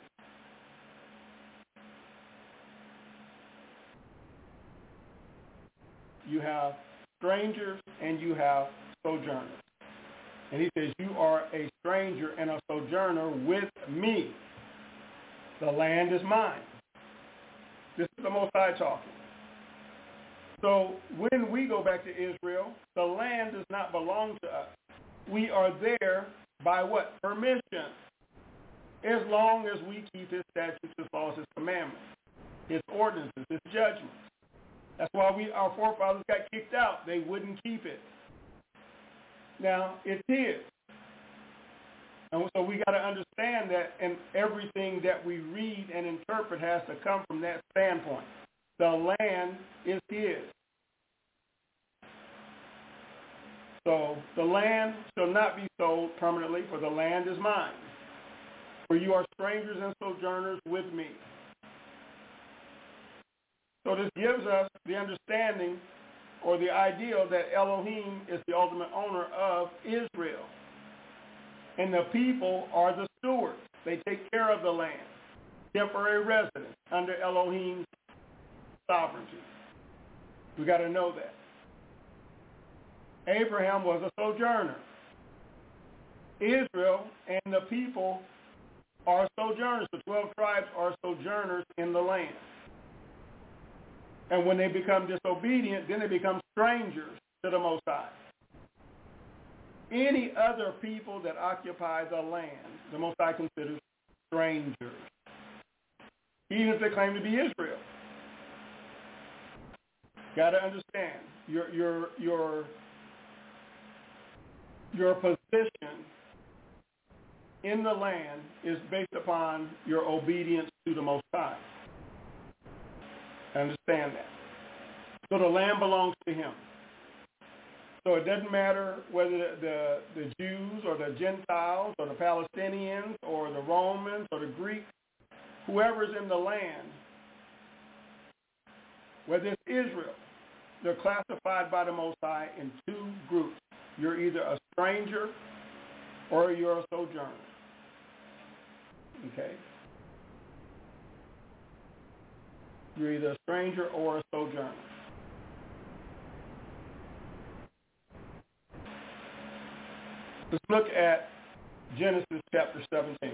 You have strangers and you have sojourners. And he says, you are a stranger and a sojourner with me. The land is mine. This is the Most High talking. So when we go back to Israel, the land does not belong to us. We are there by what? Permission. As long as we keep his statutes, his laws, his commandments, his ordinances, his judgments. That's why we, our forefathers got kicked out. They wouldn't keep it. Now, it's his. And so we got to understand that, and everything that we read and interpret has to come from that standpoint. The land is his. So the land shall not be sold permanently, for the land is mine. for you are strangers and sojourners with me. So this gives us the understanding or the ideal that Elohim is the ultimate owner of Israel. And the people are the stewards. They take care of the land, temporary residents under Elohim's sovereignty. We got to know that. Abraham was a sojourner. Israel and the people are sojourners. The twelve tribes are sojourners in the land. And when they become disobedient, then they become strangers to the Most High. Any other people that occupy the land, the Most High considers strangers, even if they claim to be Israel. Got to understand, your your your your position in the land is based upon your obedience to the Most High. Understand that. So the land belongs to him. So it doesn't matter whether the, the, the Jews or the Gentiles or the Palestinians or the Romans or the Greeks, whoever's in the land, whether it's Israel, they're classified by the Most High in two groups. You're either a stranger or you're a sojourner. Okay? You're either a stranger or a sojourner. Let's look at Genesis chapter seventeen.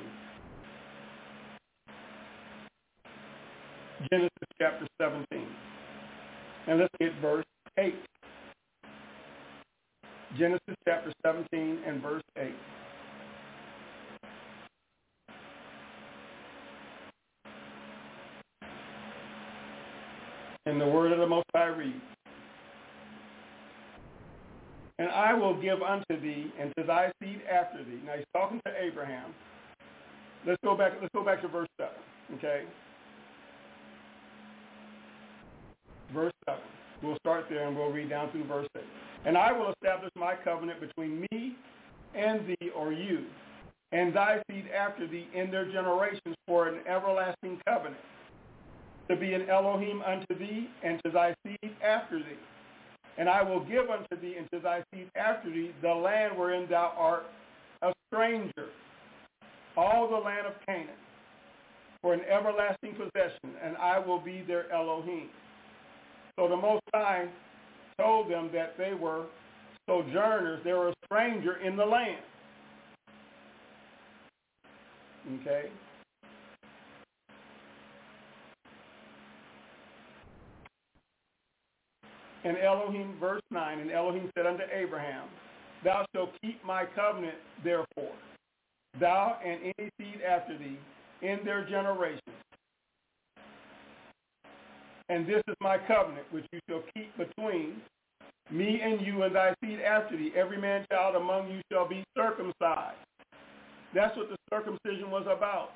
Genesis chapter seventeen. And let's get verse eight. Genesis chapter seventeen and verse eight. And the word of the Most High reads, and I will give unto thee and to thy seed after thee. Now he's talking to Abraham. Let's go back, let's go back to verse seven, okay? Verse seven. We'll start there and we'll read down through verse eight. And I will establish my covenant between me and thee, or you, and thy seed after thee in their generations for an everlasting covenant, to be an Elohim unto thee and to thy seed after thee. And I will give unto thee and to thy seed after thee the land wherein thou art a stranger, all the land of Canaan, for an everlasting possession, and I will be their Elohim. So the Most High told them that they were sojourners, they were a stranger in the land. Okay? And Elohim, verse nine, and Elohim said unto Abraham, thou shalt keep my covenant, therefore, thou and any seed after thee in their generations. And this is my covenant, which you shall keep between me and you and thy seed after thee. Every man child among you shall be circumcised. That's what the circumcision was about.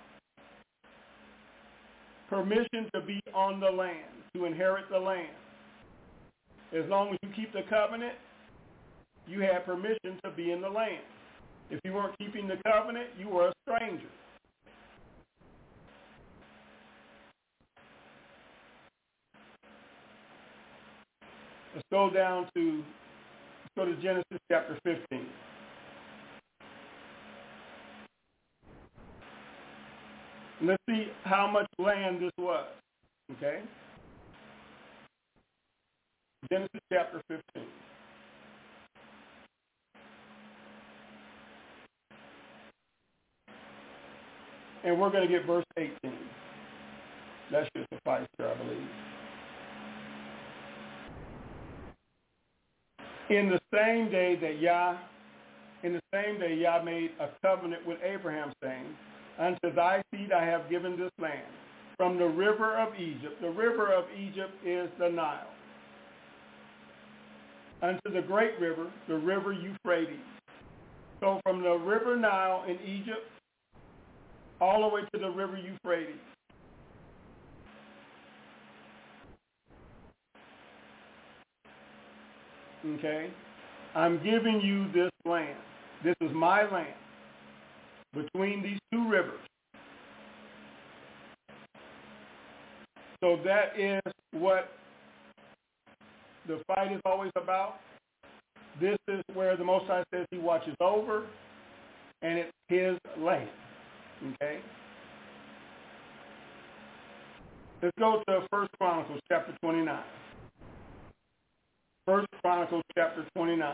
Permission to be on the land, to inherit the land. As long as you keep the covenant, you had permission to be in the land. If you weren't keeping the covenant, you were a stranger. Let's go down to, let's go to Genesis chapter fifteen. And let's see how much land this was, okay? Genesis chapter fifteen. And we're going to get verse eighteen. That should suffice here, I believe. In the same day that Yah, in the same day Yah made a covenant with Abraham, saying, unto thy seed I have given this land, from the river of Egypt. The river of Egypt is the Nile. Unto the great river, the river Euphrates. So from the river Nile in Egypt, all the way to the river Euphrates. Okay? I'm giving you this land. This is my land. Between these two rivers. so that is what the fight is always about. This is where the Most High says he watches over, and it's his land. Okay? Let's go to First Chronicles chapter twenty-nine. First Chronicles chapter twenty-nine.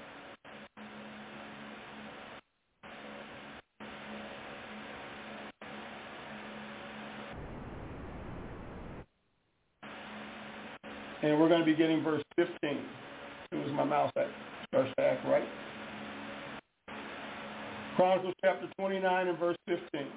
And we're going to be getting verse fifteen. As soon as my mouse starts to act right. Chronicles chapter twenty-nine and verse fifteen.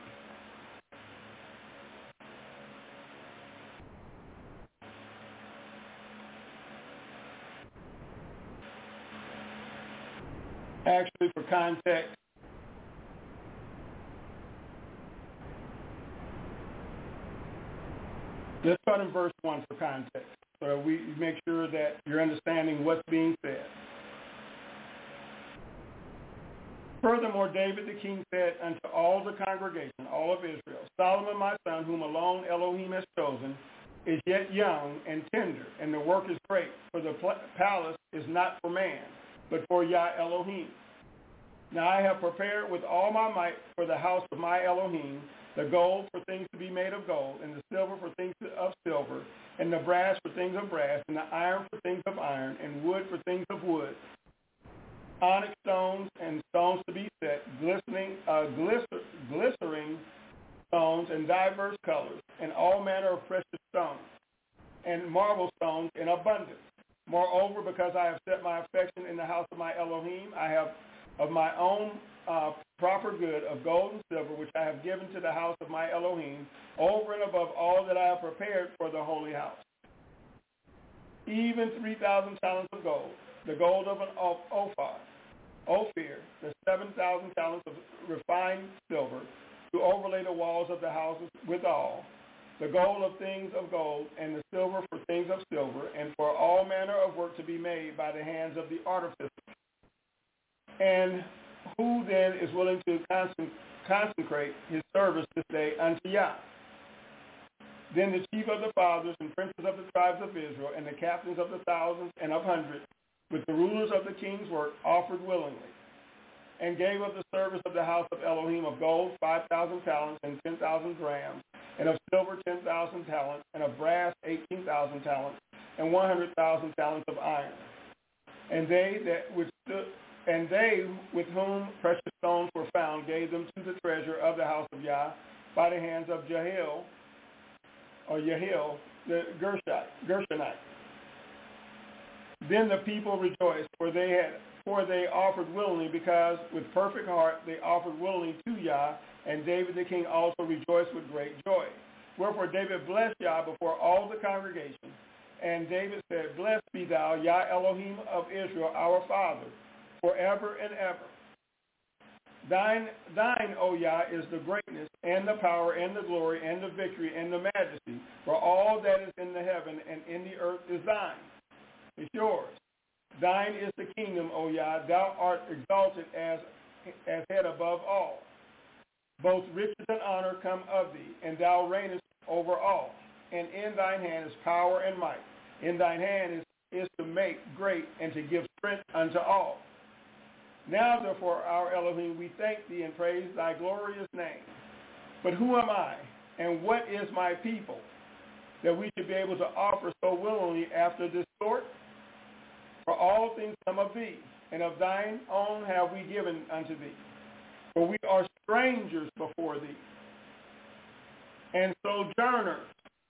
Actually, for context, let's start in verse one for context, so we make sure that you're understanding what's being said. Furthermore, David the king said unto all the congregation, all of Israel, Solomon my son, whom alone Elohim has chosen, is yet young and tender, and the work is great, for the palace is not for man, but for Yah Elohim. Now I have prepared with all my might for the house of my Elohim, the gold for things to be made of gold, and the silver for things of silver, and the brass for things of brass, and the iron for things of iron, and wood for things of wood, onyx stones and stones to be set, glistening, uh, glister, glistering stones in diverse colors, and all manner of precious stones, and marble stones in abundance. Moreover, because I have set my affection in the house of my Elohim, I have of my own uh, proper good of gold and silver, which I have given to the house of my Elohim, over and above all that I have prepared for the holy house. Even three thousand talents of gold, the gold of an Ophir, Ophir, the seven thousand talents of refined silver, to overlay the walls of the houses withal, the gold of things of gold, and the silver for things of silver, and for all manner of work to be made by the hands of the artificer. And who then is willing to consecrate his service this day unto Yah? Then the chief of the fathers and princes of the tribes of Israel, and the captains of the thousands and of hundreds, with the rulers of the king's work, offered willingly, and gave of the service of the house of Elohim of gold five thousand talents and ten thousand grams, and of silver ten thousand talents, and of brass eighteen thousand talents, and one hundred thousand talents of iron. And they that which stood, and they with whom precious stones were found gave them to the treasure of the house of Yah by the hands of Jehiel, or Yehiel, the Gershonite. Then the people rejoiced, for they had for they offered willingly, because with perfect heart they offered willingly to Yah, and David the king also rejoiced with great joy. Wherefore David blessed Yah before all the congregation, and David said, Blessed be thou, Yah Elohim of Israel, our Father, forever and ever. Thine, thine, O Yah, is the greatness and the power and the glory and the victory and the majesty, for all that is in the heaven and in the earth is thine. It's yours. Thine is the kingdom, O Yah. Thou art exalted as, as head above all. Both riches and honor come of thee, and thou reignest over all. And in thine hand is power and might. In thine hand is, is to make great and to give strength unto all. Now, therefore, our Elohim, we thank thee and praise thy glorious name. But who am I, and what is my people, that we should be able to offer so willingly after this sort? For all things come of thee, and of thine own have we given unto thee. For we are strangers before thee, and sojourners,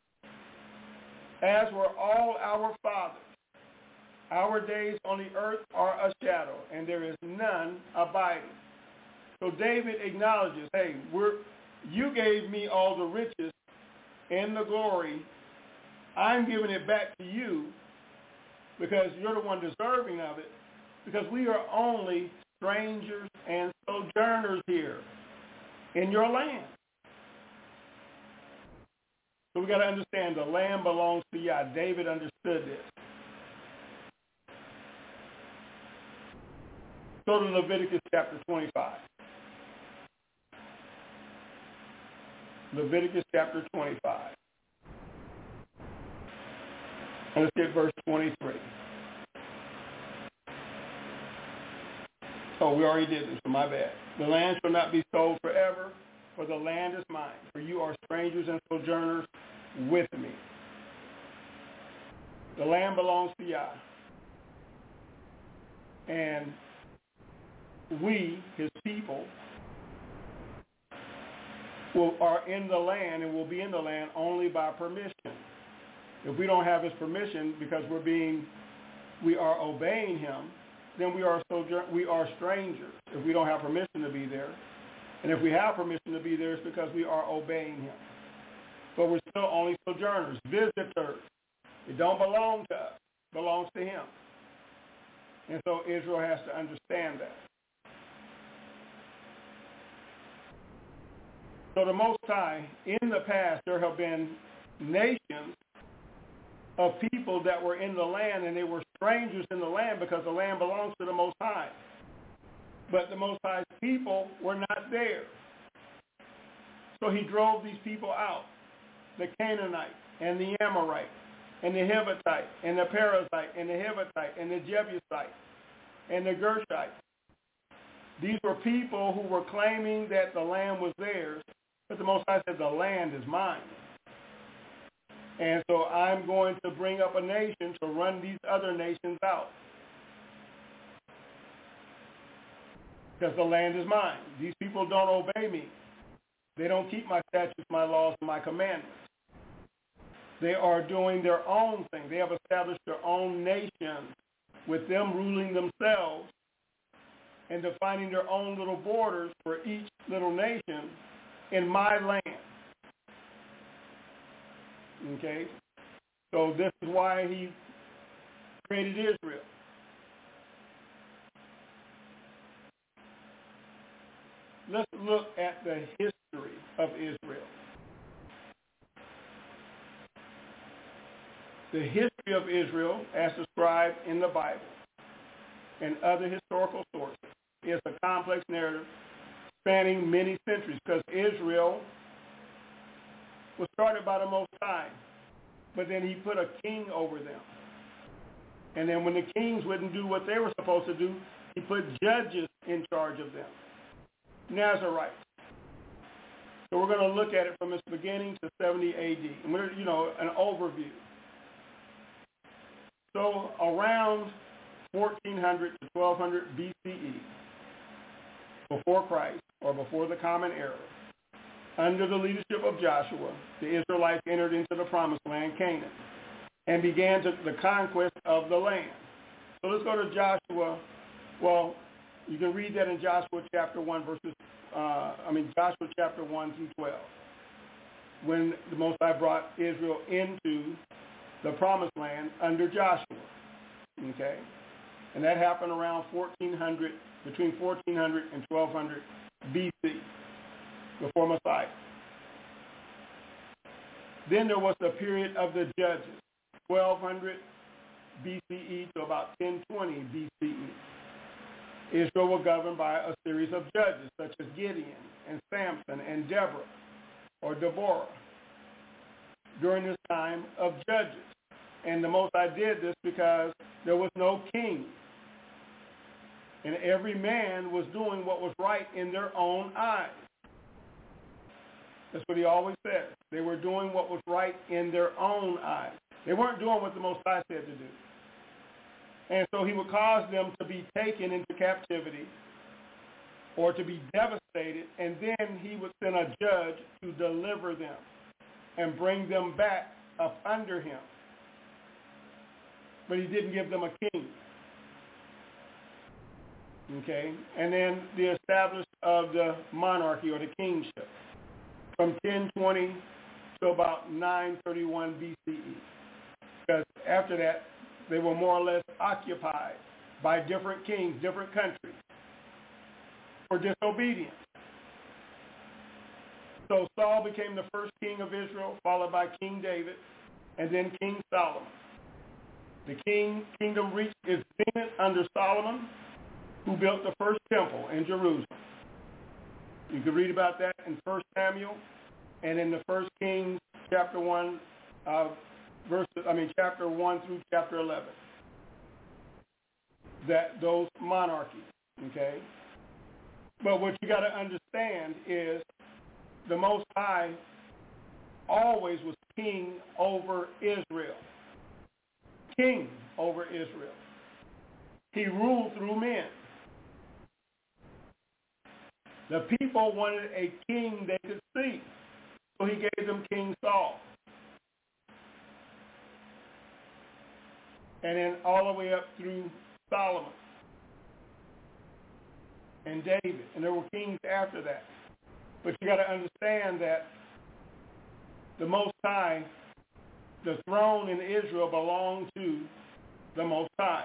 as were all our fathers. Our days on the earth are a shadow, and there is none abiding. So David acknowledges, hey, we're, you gave me all the riches and the glory. I'm giving it back to you because you're the one deserving of it, because we are only strangers and sojourners here in your land. So we got to understand the land belongs to Yah. David understood this. Go to Leviticus chapter twenty-five. Leviticus chapter twenty-five. Let's get verse twenty-three. Oh, we already did this, so my bad. The land shall not be sold forever, for the land is mine, for you are strangers and sojourners with me. The land belongs to Yah. And we, his people, will, are in the land and will be in the land only by permission. If we don't have his permission because we're being, we are obeying him, then we are sojour- we are strangers if we don't have permission to be there. And if we have permission to be there, it's because we are obeying him. But we're still only sojourners, visitors. It don't belong to us. It belongs to him. And so Israel has to understand that. So the Most High, in the past, there have been nations of people that were in the land, and they were strangers in the land because the land belongs to the Most High. But the Most High's people were not there. So he drove these people out, the Canaanite and the Amorite and the Hivite and the Perizzite and the Hivite and the Jebusite and the Gershite. These were people who were claiming that the land was theirs, but the Most High said the land is mine. And so I'm going to bring up a nation to run these other nations out. Because the land is mine. These people don't obey me. They don't keep my statutes, my laws, and my commandments. They are doing their own thing. They have established their own nation with them ruling themselves and defining their own little borders for each little nation in my land. Okay? So this is why he created Israel. Let's look at the history of Israel. The history of Israel, as described in the Bible and other historical sources, is a complex narrative spanning many centuries, because Israel was started by the Most High, but then he put a king over them. And then when the kings wouldn't do what they were supposed to do, he put judges in charge of them, Nazarites. So we're going to look at it from its beginning to seventy A D, and we're, you know, an overview. So around fourteen hundred to twelve hundred B C E, before Christ, or before the Common Era, under the leadership of Joshua, the Israelites entered into the promised land, Canaan, and began to, the conquest of the land. So let's go to Joshua. Well, you can read that in Joshua chapter one, verses, uh, I mean, Joshua chapter one through twelve, when the Most High brought Israel into the promised land under Joshua. Okay? And that happened around fourteen hundred, between fourteen hundred and twelve hundred B C, before Messiah. Then there was the period of the judges, twelve hundred B C E to about ten twenty B C E. Israel was governed by a series of judges, such as Gideon and Samson and Deborah, or Deborah, during this time of judges. And the Most High did this because there was no king. And every man was doing what was right in their own eyes. That's what he always said. They were doing what was right in their own eyes. They weren't doing what the Most High said to do. And so he would cause them to be taken into captivity or to be devastated, and then he would send a judge to deliver them and bring them back up under him. But he didn't give them a king. Okay? And then the establishment of the monarchy or the kingship from ten twenty to about nine thirty-one B C E. Because after that, they were more or less occupied by different kings, different countries, for disobedience. So Saul became the first king of Israel, followed by King David, and then King Solomon. The king kingdom reached its zenith under Solomon, who built the first temple in Jerusalem. You can read about that in First Samuel and in the First Kings chapter one, uh, verses, I mean, chapter one through chapter eleven. That those monarchies, okay? But what you got to understand is the Most High always was king over Israel. King over Israel. He ruled through men. The people wanted a king they could see, so he gave them King Saul. And then all the way up through Solomon and David, and there were kings after that. But you got to understand that the Most High, the throne in Israel belonged to the Most High.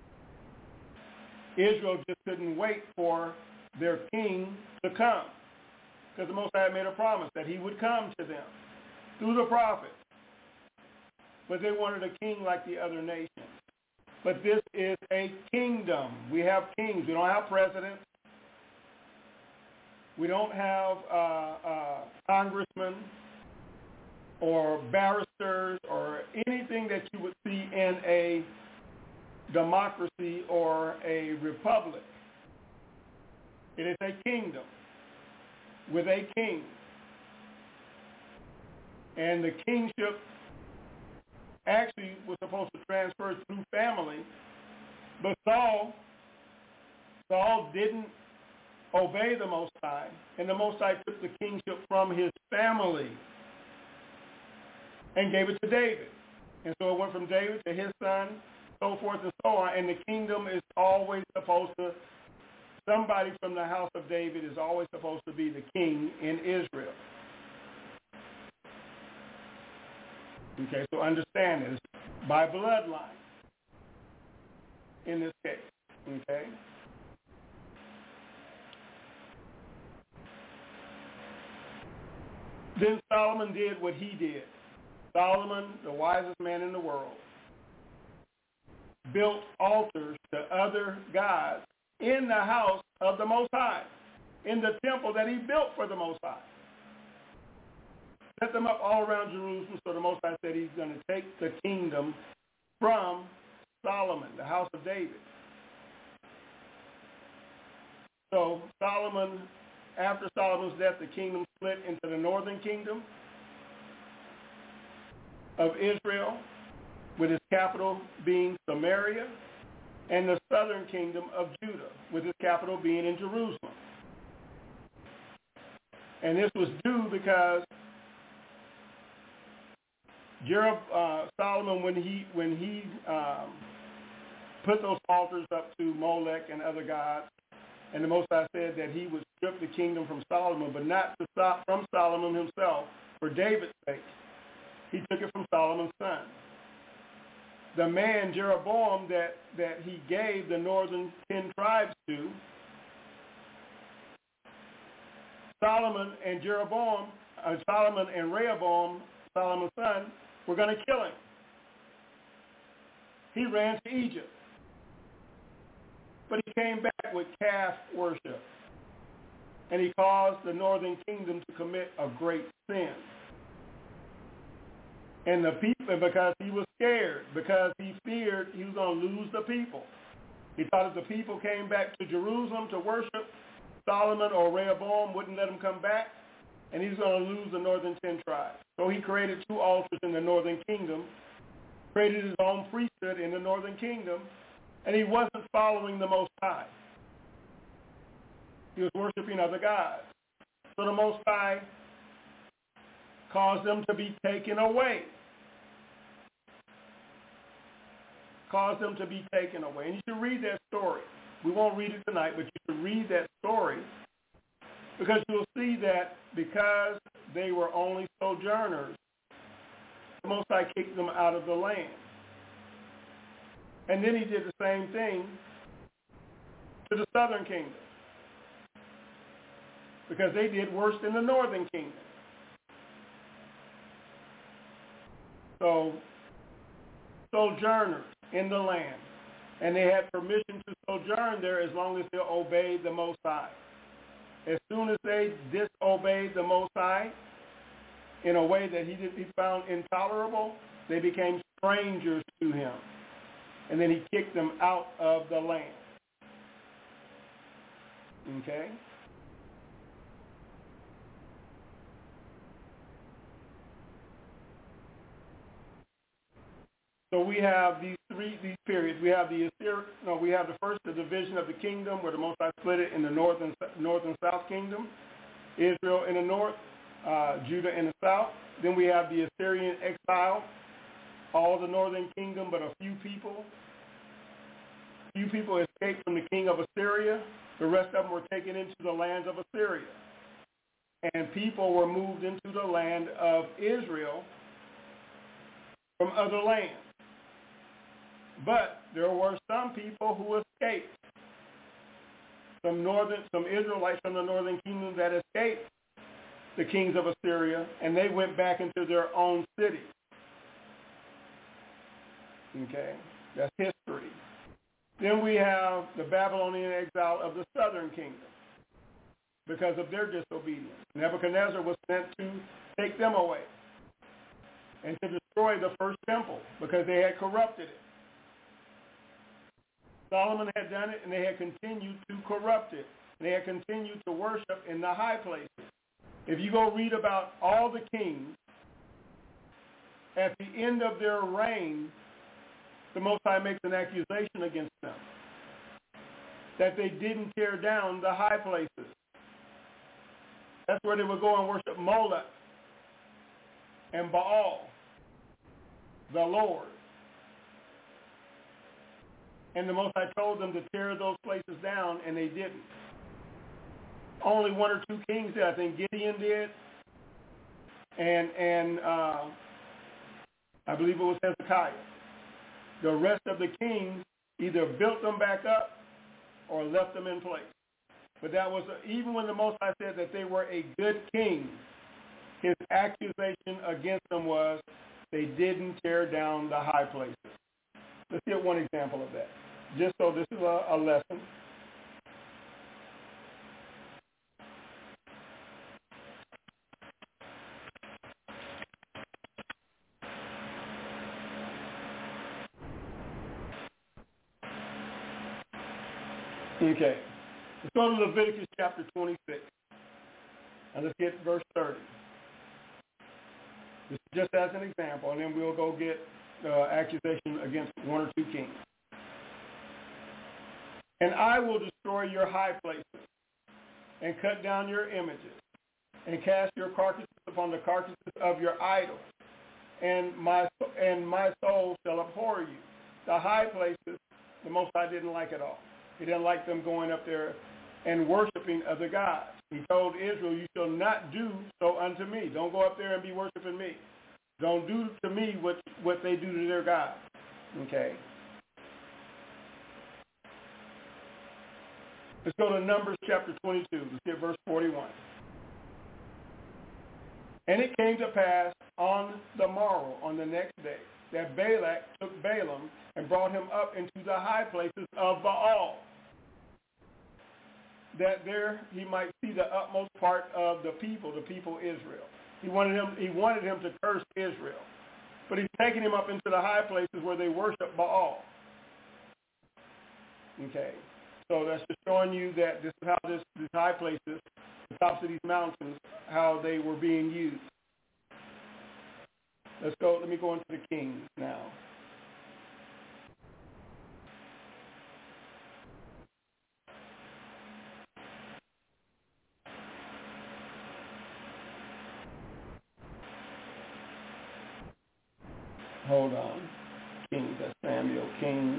Israel just couldn't wait for their king to come, because the Most High made a promise that he would come to them through the prophet. But they wanted a king like the other nations. But this is a kingdom. We have kings. We don't have presidents. We don't have uh, uh, congressmen or barristers or anything that you would see in a democracy or a republic. It is a kingdom with a king. And the kingship actually was supposed to transfer through family, but Saul, Saul didn't obey the Most High, and the Most High took the kingship from his family and gave it to David. And so it went from David to his son, so forth and so on, and the kingdom is always supposed to, somebody from the house of David is always supposed to be the king in Israel. Okay, so understand it. It's by bloodline in this case. Okay? Then Solomon did what he did. Solomon, the wisest man in the world, built altars to other gods in the house of the Most High, in the temple that he built for the Most High. Set them up all around Jerusalem, so the Most High said he's going to take the kingdom from Solomon, the house of David. So Solomon, after Solomon's death, the kingdom split into the northern kingdom of Israel, with its capital being Samaria, and the southern kingdom of Judah, with its capital being in Jerusalem. And this was due because Jerob, uh, Solomon, when he when he um, put those altars up to Molech and other gods, and the Most High said that he would strip the kingdom from Solomon, but not to stop from Solomon himself, for David's sake. He took it from Solomon's son. The man, Jeroboam, that, that he gave the northern ten tribes to, Solomon and Jeroboam, uh, Solomon and Rehoboam, Solomon's son, were going to kill him. He ran to Egypt. But he came back with calf worship. And he caused the northern kingdom to commit a great sin. And the people, because he was scared, because he feared he was going to lose the people. He thought if the people came back to Jerusalem to worship, Solomon or Rehoboam wouldn't let them come back, and he's going to lose the northern ten tribes. So he created two altars in the northern kingdom, created his own priesthood in the northern kingdom, and he wasn't following the Most High. He was worshiping other gods. So the Most High caused them to be taken away. Caused them to be taken away. And you should read that story. We won't read it tonight, but you should read that story, because you'll see that because they were only sojourners, the Most High kicked them out of the land. And then he did the same thing to the southern kingdom, because they did worse than the northern kingdom. So, sojourners in the land, and they had permission to sojourn there as long as they obeyed the Most High. As soon as they disobeyed the Most High in a way that he, did, he found intolerable, They became strangers to him. And then he kicked them out of the land. Okay? So we have these three these periods. We have the Assyria, no, we have the first the division of the kingdom, where the Most High split it in the north and north and south kingdom. Israel in the north, uh, Judah in the south. Then we have the Assyrian exile, all the northern kingdom, but a few people. Few people escaped from the king of Assyria. The rest of them were taken into the lands of Assyria, and people were moved into the land of Israel from other lands. But there were some people who escaped. Some northern, some Israelites from the northern kingdom that escaped the kings of Assyria, and they went back into their own city. Okay, that's history. Then we have the Babylonian exile of the southern kingdom because of their disobedience. Nebuchadnezzar was sent to take them away and to destroy the first temple because they had corrupted it. Solomon had done it, and they had continued to corrupt it. They had continued to worship in the high places. If you go read about all the kings, at the end of their reign, the Most High makes an accusation against them that they didn't tear down the high places. That's where they would go and worship Moloch and Baal, the Lord. And the Most High told them to tear those places down, and they didn't. Only one or two kings did. I think Gideon did, and and uh, I believe it was Hezekiah. The rest of the kings either built them back up or left them in place. But that was, a, even when the Most High said that they were a good king, his accusation against them was they didn't tear down the high places. Let's get one example of that. Just so this is a, a lesson. Okay. Let's go to Leviticus chapter twenty-six. And let's get verse thirty. This is just as an example, and then we'll go get uh, accusation against one or two kings. And I will destroy your high places and cut down your images and cast your carcasses upon the carcasses of your idols, and my and my soul shall abhor you. The high places, the Most High didn't like at all. He didn't like them going up there and worshiping other gods. He told Israel, you shall not do so unto me. Don't go up there and be worshiping me. Don't do to me what, what they do to their gods. Okay? Let's go to Numbers chapter twenty-two. Let's get verse forty-one. And it came to pass on the morrow, on the next day, that Balak took Balaam and brought him up into the high places of Baal, that there he might see the utmost part of the people, the people Israel. He wanted him, he wanted him to curse Israel. But he's taking him up into the high places where they worship Baal. Okay. So that's just showing you that this is how this, these high places, the tops of these mountains, how they were being used. Let's go, let me go into the kings now. Hold on. Kings, that's Samuel, Kings.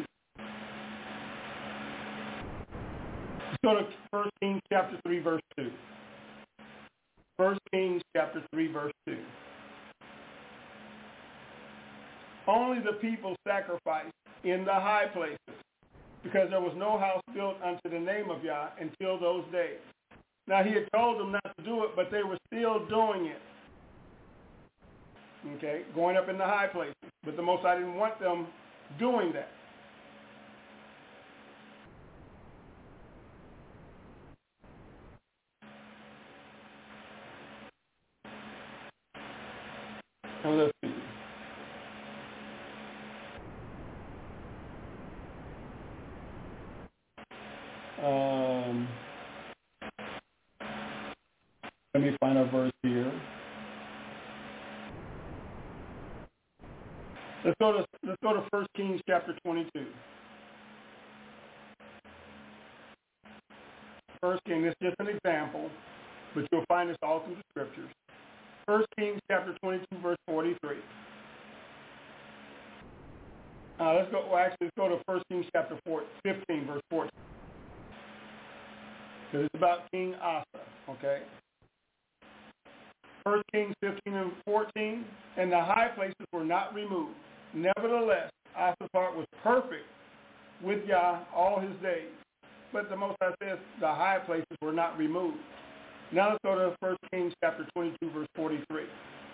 Let's go to First Kings chapter three, verse two. First Kings chapter three, verse two. Only the people sacrificed in the high places, because there was no house built unto the name of Yah until those days. Now he had told them not to do it, but they were still doing it. Okay, going up in the high places. But the Most High didn't want them doing that. Now let's see. Let me find a verse here. Let's go to let's go to First Kings chapter twenty-two. First Kings, this is just an example, but you'll find this all through the scriptures. First Kings chapter twenty-two, verse forty-three. Uh, let's go. Well, actually, let's go to First Kings chapter fifteen, verse fourteen. Because it's about King Asa. Okay. First Kings fifteen and fourteen, and the high places were not removed. Nevertheless, Asa's heart was perfect with Yah all his days. But the Most High says the high places were not removed. Now let's go to First Kings chapter twenty-two, verse forty-three.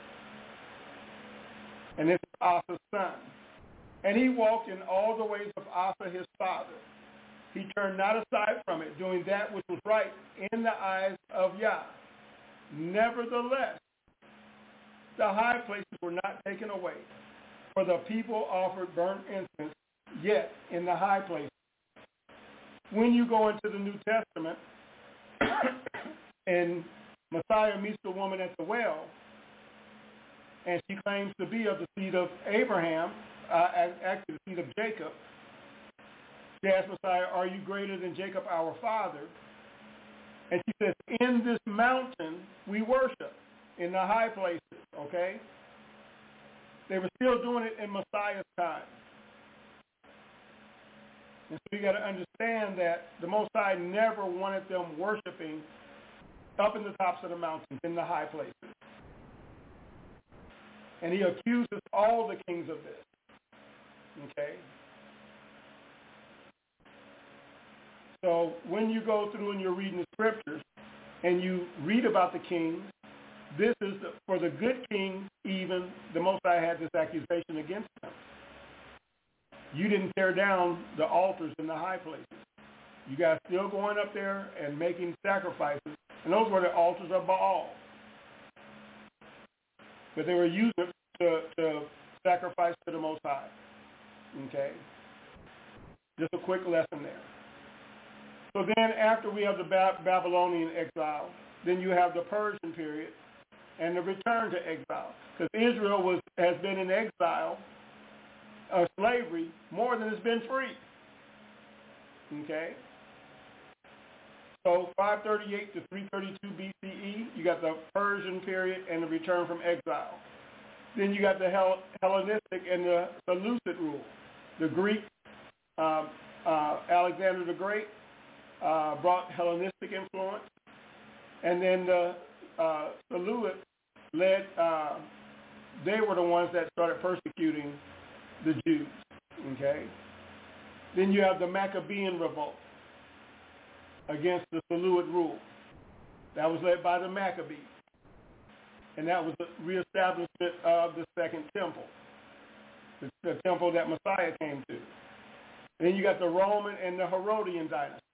And this is Asa's son. And he walked in all the ways of Asa his father. He turned not aside from it, doing that which was right in the eyes of Yah. Nevertheless, the high places were not taken away, for the people offered burnt incense yet in the high places. When you go into the New Testament and Messiah meets the woman at the well, and she claims to be of the seed of Abraham, uh, actually the seed of Jacob, she asks Messiah, are you greater than Jacob our father? And she says, in this mountain we worship, in the high places, okay? They were still doing it in Messiah's time. And so you got to understand that the Most High never wanted them worshiping up in the tops of the mountains, in the high places. And he accuses all the kings of this, okay? So when you go through and you're reading the scriptures and you read about the kings, this is the, for the good king, even the Most High had this accusation against them. You didn't tear down the altars in the high places. You guys still going up there and making sacrifices, and those were the altars of Baal. But they were using it to, to sacrifice to the Most High. Okay? Just a quick lesson there. So then after we have the ba- Babylonian exile, then you have the Persian period and the return to exile. Because Israel was has been in exile, or slavery, more than it's been free. Okay? So five thirty-eight to three thirty-two B C E, you got the Persian period and the return from exile. Then you got the Hell- Hellenistic and the Seleucid rule. The Greek, uh, uh, Alexander the Great, uh, brought Hellenistic influence. And then the uh, Seleucids led, uh, they were the ones that started persecuting the Jews. Okay? Then you have the Maccabean revolt against the Seleucid rule. That was led by the Maccabees. And that was the reestablishment of the Second Temple, the, the temple that Messiah came to. And then you got the Roman and the Herodian dynasty.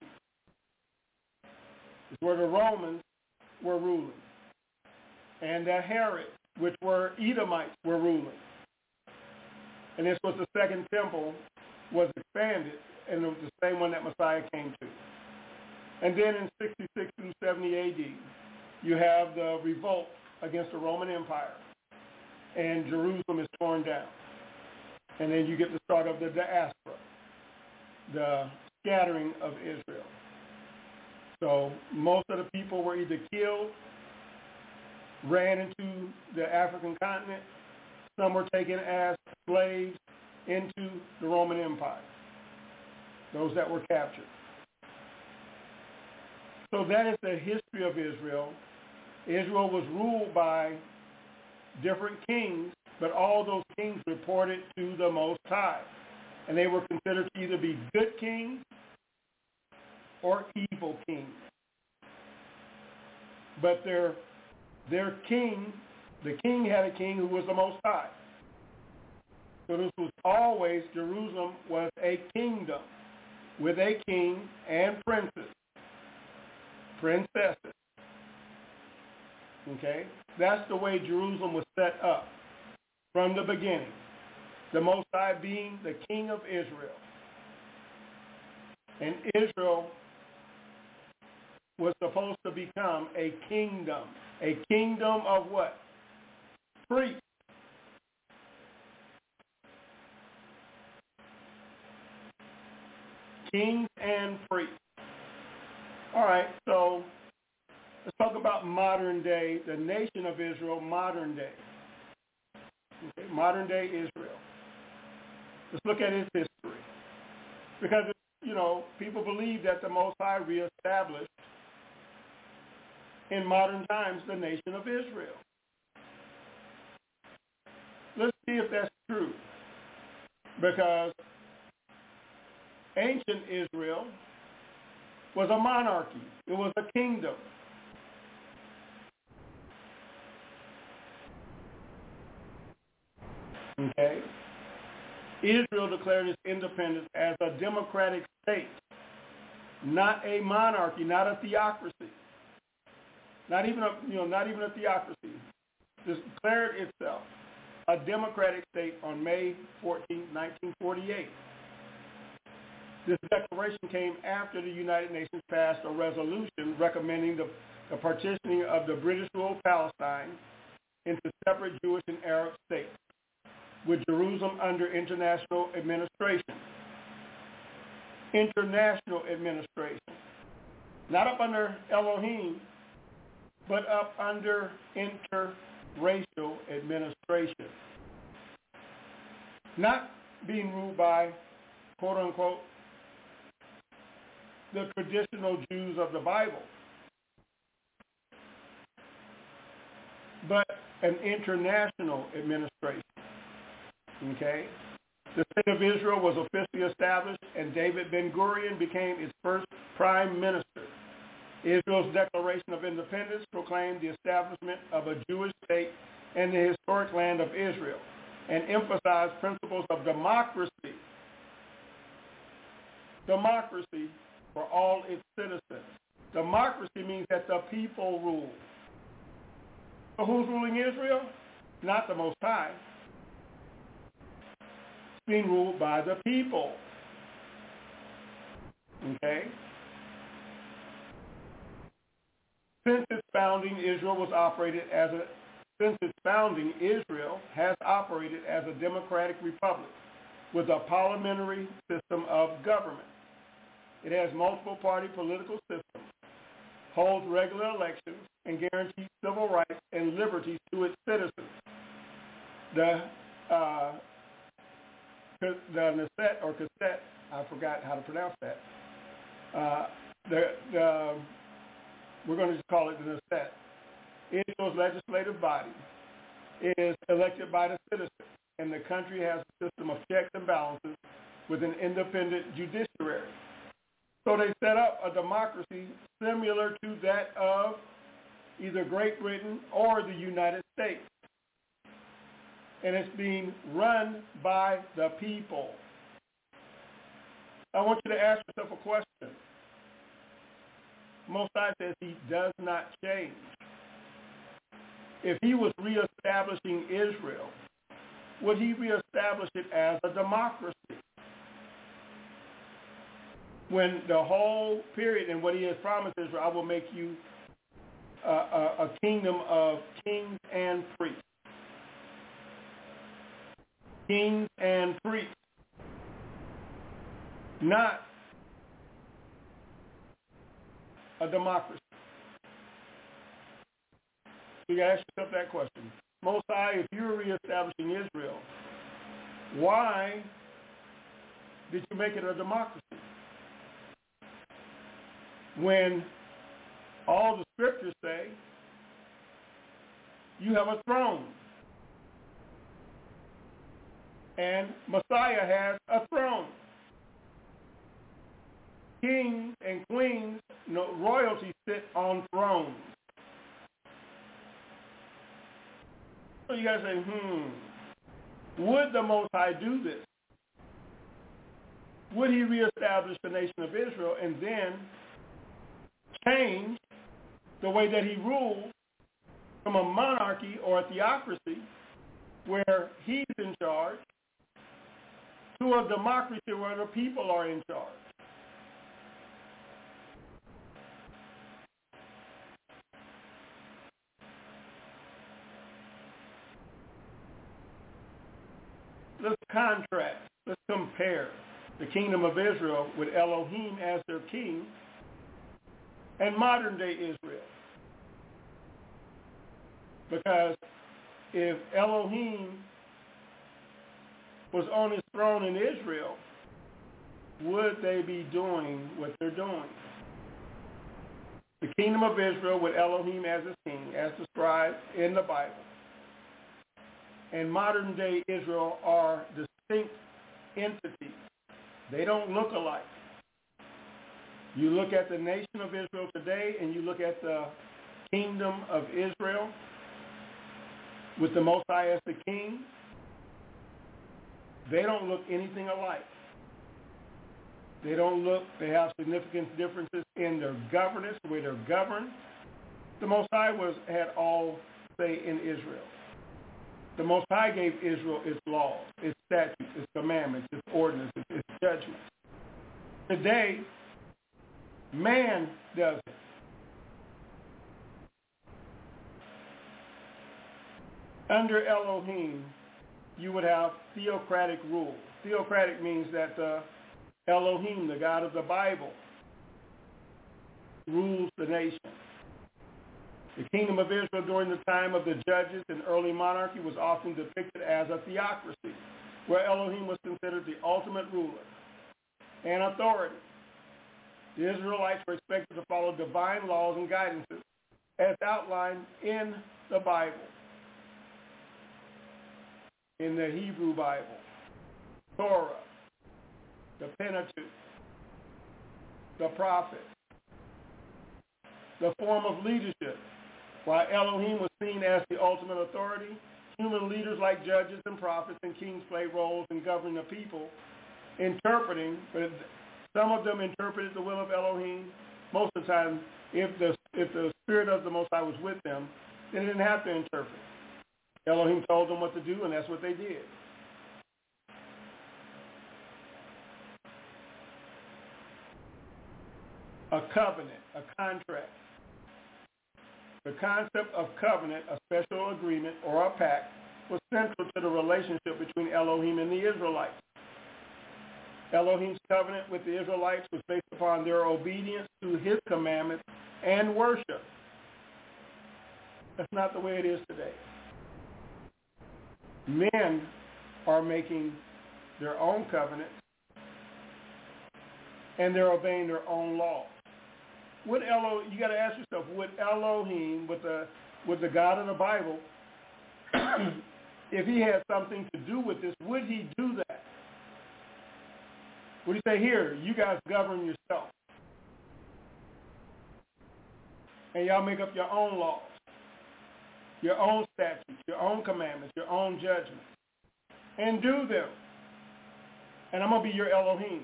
It's where the Romans were ruling. And the Herod, which were Edomites, were ruling. And this was the Second Temple was expanded, and it was the same one that Messiah came to. And then in sixty-six through seventy A D, you have the revolt against the Roman Empire, and Jerusalem is torn down. And then you get the start of the diaspora, the scattering of Israel. So most of the people were either killed, ran into the African continent, some were taken as slaves into the Roman Empire, those that were captured. So that is the history of Israel. Israel was ruled by different kings, but all those kings reported to the Most High. And they were considered to either be good kings or evil kings. But their, their king, the king had a king who was the Most High. So this was always, Jerusalem was a kingdom with a king and princes, princesses. Okay? That's the way Jerusalem was set up from the beginning. The Most High being the King of Israel. And Israel was supposed to become a kingdom. A kingdom of what? Priests. Kings and priests. All right, so let's talk about modern day, the nation of Israel, modern day. Okay, modern day Israel. Let's look at its history. Because, you know, people believe that the Most High reestablished in modern times the nation of Israel. Let's see if that's true. Because ancient Israel was a monarchy. It was a kingdom. Okay? Israel declared its independence as a democratic state, not a monarchy, not a theocracy. Not even a, you know, not even a theocracy. Just declared itself a democratic state on May fourteenth, nineteen forty-eight. This declaration came after the United Nations passed a resolution recommending the, the partitioning of the British-ruled Palestine into separate Jewish and Arab states, with Jerusalem under international administration. International administration. Not up under Elohim, but up under interracial administration. Not being ruled by, quote unquote, the traditional Jews of the Bible, but an international administration. Okay? The state of Israel was officially established, and David Ben-Gurion became its first prime minister. Israel's Declaration of Independence proclaimed the establishment of a Jewish state in the historic land of Israel and emphasized principles of democracy. Democracy for all its citizens. Democracy means that the people rule. So who's ruling Israel? Not the Most High. It's being ruled by the people. Okay? Since its founding, Israel was operated as a since its founding, Israel has operated as a democratic republic with a parliamentary system of government. It has multiple party political systems, holds regular elections, and guarantees civil rights and liberties to its citizens. The uh, the Knesset or cassette, I forgot how to pronounce that. Uh, the, the we're going to just call it the Knesset. Israel's legislative body is elected by the citizens, and the country has a system of checks and balances with an independent judiciary. So they set up a democracy similar to that of either Great Britain or the United States. And it's being run by the people. I want you to ask yourself a question. Most High says he does not change. If he was reestablishing Israel, would he reestablish it as a democracy? When the whole period and what he has promised Israel, I will make you a, a, a kingdom of kings and priests. Kings and priests. Not a democracy. So you ask yourself that question. Most High, if you're reestablishing Israel, why did you make it a democracy? When all the scriptures say you have a throne and Messiah has a throne. Kings and queens, no, royalty sit on thrones. So you guys say, hmm, would the Most High do this? Would he reestablish the nation of Israel and then change the way that he rules from a monarchy or a theocracy where he's in charge to a democracy where the people are in charge? contrast. Let's compare the kingdom of Israel with Elohim as their king and modern day Israel. Because if Elohim was on his throne in Israel, would they be doing what they're doing? The kingdom of Israel with Elohim as his king, as described in the Bible, and modern day Israel are distinct entities. They don't look alike. You look at the nation of Israel today and you look at the kingdom of Israel with the Most High as the king, they don't look anything alike. They don't look, they have significant differences in their governance, the way they're governed. The Most High was had all say in Israel. The Most High gave Israel its laws, its statutes, its commandments, its ordinances, its judgments. Today, man does it. Under Elohim, you would have theocratic rule. Theocratic means that the Elohim, the God of the Bible, rules the nation. The kingdom of Israel during the time of the judges and early monarchy was often depicted as a theocracy, where Elohim was considered the ultimate ruler and authority. The Israelites were expected to follow divine laws and guidances as outlined in the Bible, in the Hebrew Bible, Torah, the Pentateuch, the prophets, the form of leadership. While Elohim was seen as the ultimate authority, human leaders like judges and prophets and kings played roles in governing the people, interpreting, but some of them interpreted the will of Elohim. Most of the time, if the, if the Spirit of the Most High was with them, they didn't have to interpret. Elohim told them what to do, and that's what they did. A covenant, a contract. The concept of covenant, a special agreement or a pact, was central to the relationship between Elohim and the Israelites. Elohim's covenant with the Israelites was based upon their obedience to his commandments and worship. That's not the way it is today. Men are making their own covenants and they're obeying their own laws. Would Elo, you got to ask yourself, would Elohim, with the with the God of the Bible, if he had something to do with this, would he do that? Would he say, here, you guys govern yourself, and y'all make up your own laws, your own statutes, your own commandments, your own judgments, and do them, and I'm going to be your Elohim.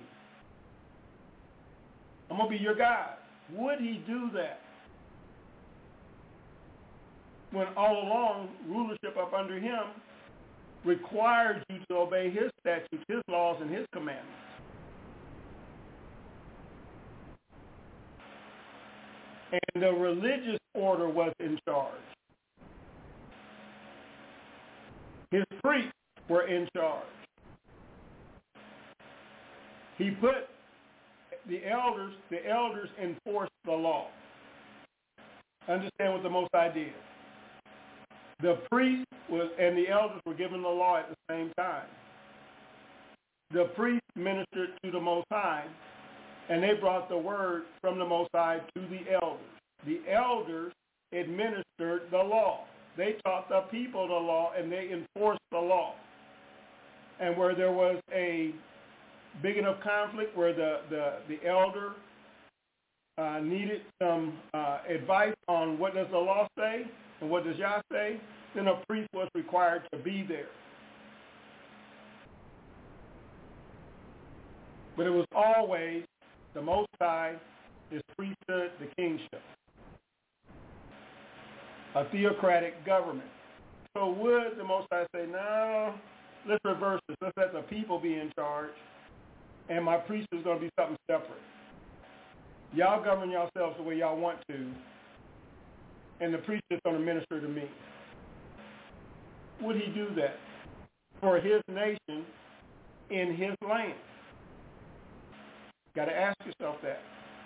I'm going to be your God. Would he do that when all along rulership up under him required you to obey his statutes, his laws, and his commandments? And the religious order was in charge. His priests were in charge. He put the elders, the elders enforced the law. Understand what the Most High did. The priest was, and the elders were given the law at the same time. The priest ministered to the Most High, and they brought the word from the Most High to the elders. The elders administered the law. They taught the people the law, and they enforced the law. And where there was a big enough conflict where the, the, the elder uh, needed some uh, advice on what does the law say and what does Yah say, then a priest was required to be there. But it was always the Most High, his priesthood, the kingship. A theocratic government. So would the Most High say, no, let's reverse this. Let's let the people be in charge, and my priest is going to be something separate. Y'all govern yourselves the way y'all want to, and the priest is going to minister to me. Would he do that for his nation in his land? Got to ask yourself that.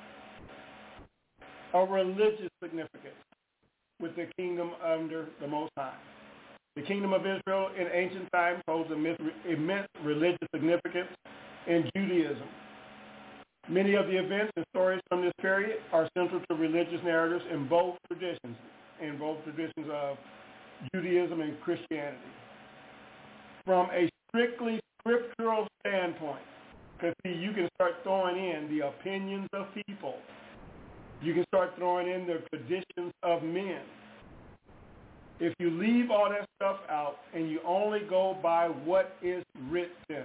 A religious significance with the kingdom under the Most High. The kingdom of Israel in ancient times holds immense religious significance in Judaism. Many of the events and stories from this period are central to religious narratives in both traditions, in both traditions of Judaism and Christianity. From a strictly scriptural standpoint, because see, you can start throwing in the opinions of people. You can start throwing in the traditions of men. If you leave all that stuff out and you only go by what is written,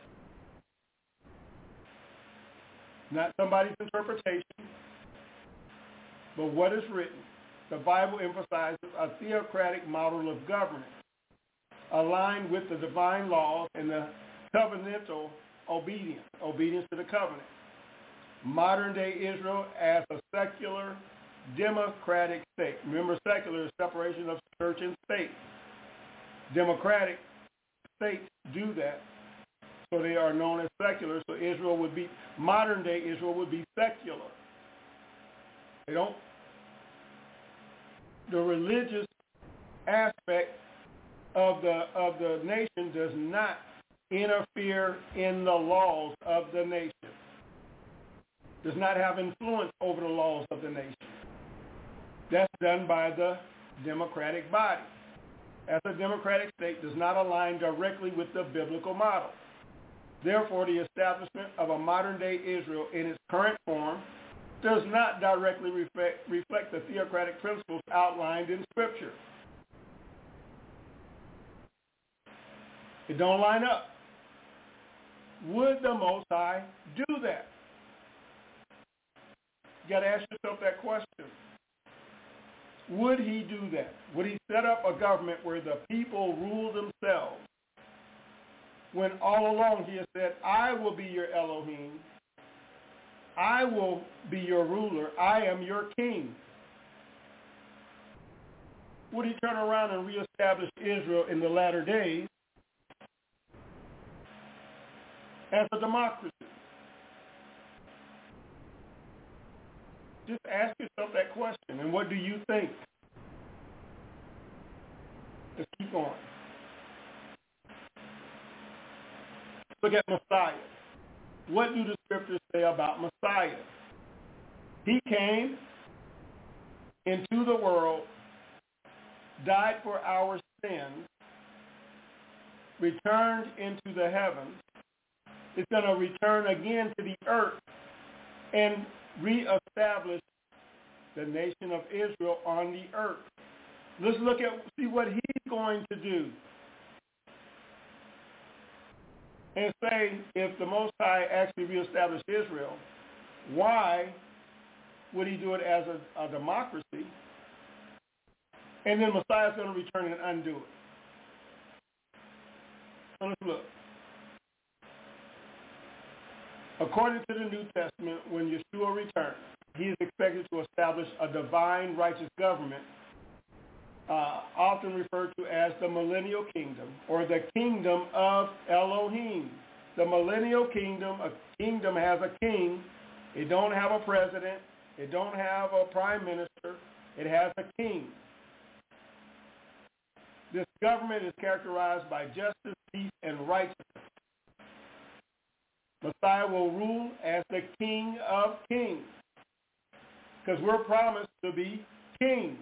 not somebody's interpretation, but what is written, the Bible emphasizes a theocratic model of governance aligned with the divine laws and the covenantal obedience, obedience to the covenant. Modern-day Israel as a secular, democratic state. Remember, secular is separation of church and state. Democratic states do that, so they are known as secular. So Israel would be, modern-day Israel would be secular. They don't, the religious aspect of the of the nation does not interfere in the laws of the nation. Does not have influence over the laws of the nation. That's done by the democratic body. As a democratic state does not align directly with the biblical model. Therefore, the establishment of a modern-day Israel in its current form does not directly reflect, reflect the theocratic principles outlined in Scripture. It don't line up. Would the Most High do that? You got to ask yourself that question. Would he do that? Would he set up a government where the people rule themselves when all along he has said, I will be your Elohim, I will be your ruler, I am your king? Would he turn around and reestablish Israel in the latter days as a democracy? Just ask yourself that question, and what do you think? Let's keep going. Look at Messiah. What do the scriptures say about Messiah? He came into the world, died for our sins, returned into the heavens, is going to return again to the earth and reestablish the nation of Israel on the earth. Let's look at, see what he's going to do. And say, if the Most High actually reestablished Israel, why would he do it as a, a democracy? And then Messiah's going to return and undo it. So let's look. According to the New Testament, when Yeshua returns, he is expected to establish a divine righteous government, uh, often referred to as the millennial kingdom, or the kingdom of Elohim. The millennial kingdom, a kingdom has a king. It don't have a president. It don't have a prime minister. It has a king. This government is characterized by justice, peace, and righteousness. Messiah will rule as the King of Kings, because we're promised to be kings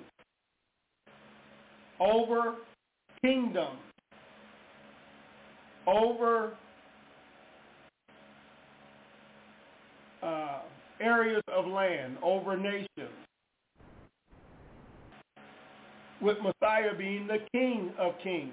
over kingdoms, over uh, areas of land, over nations, with Messiah being the King of Kings.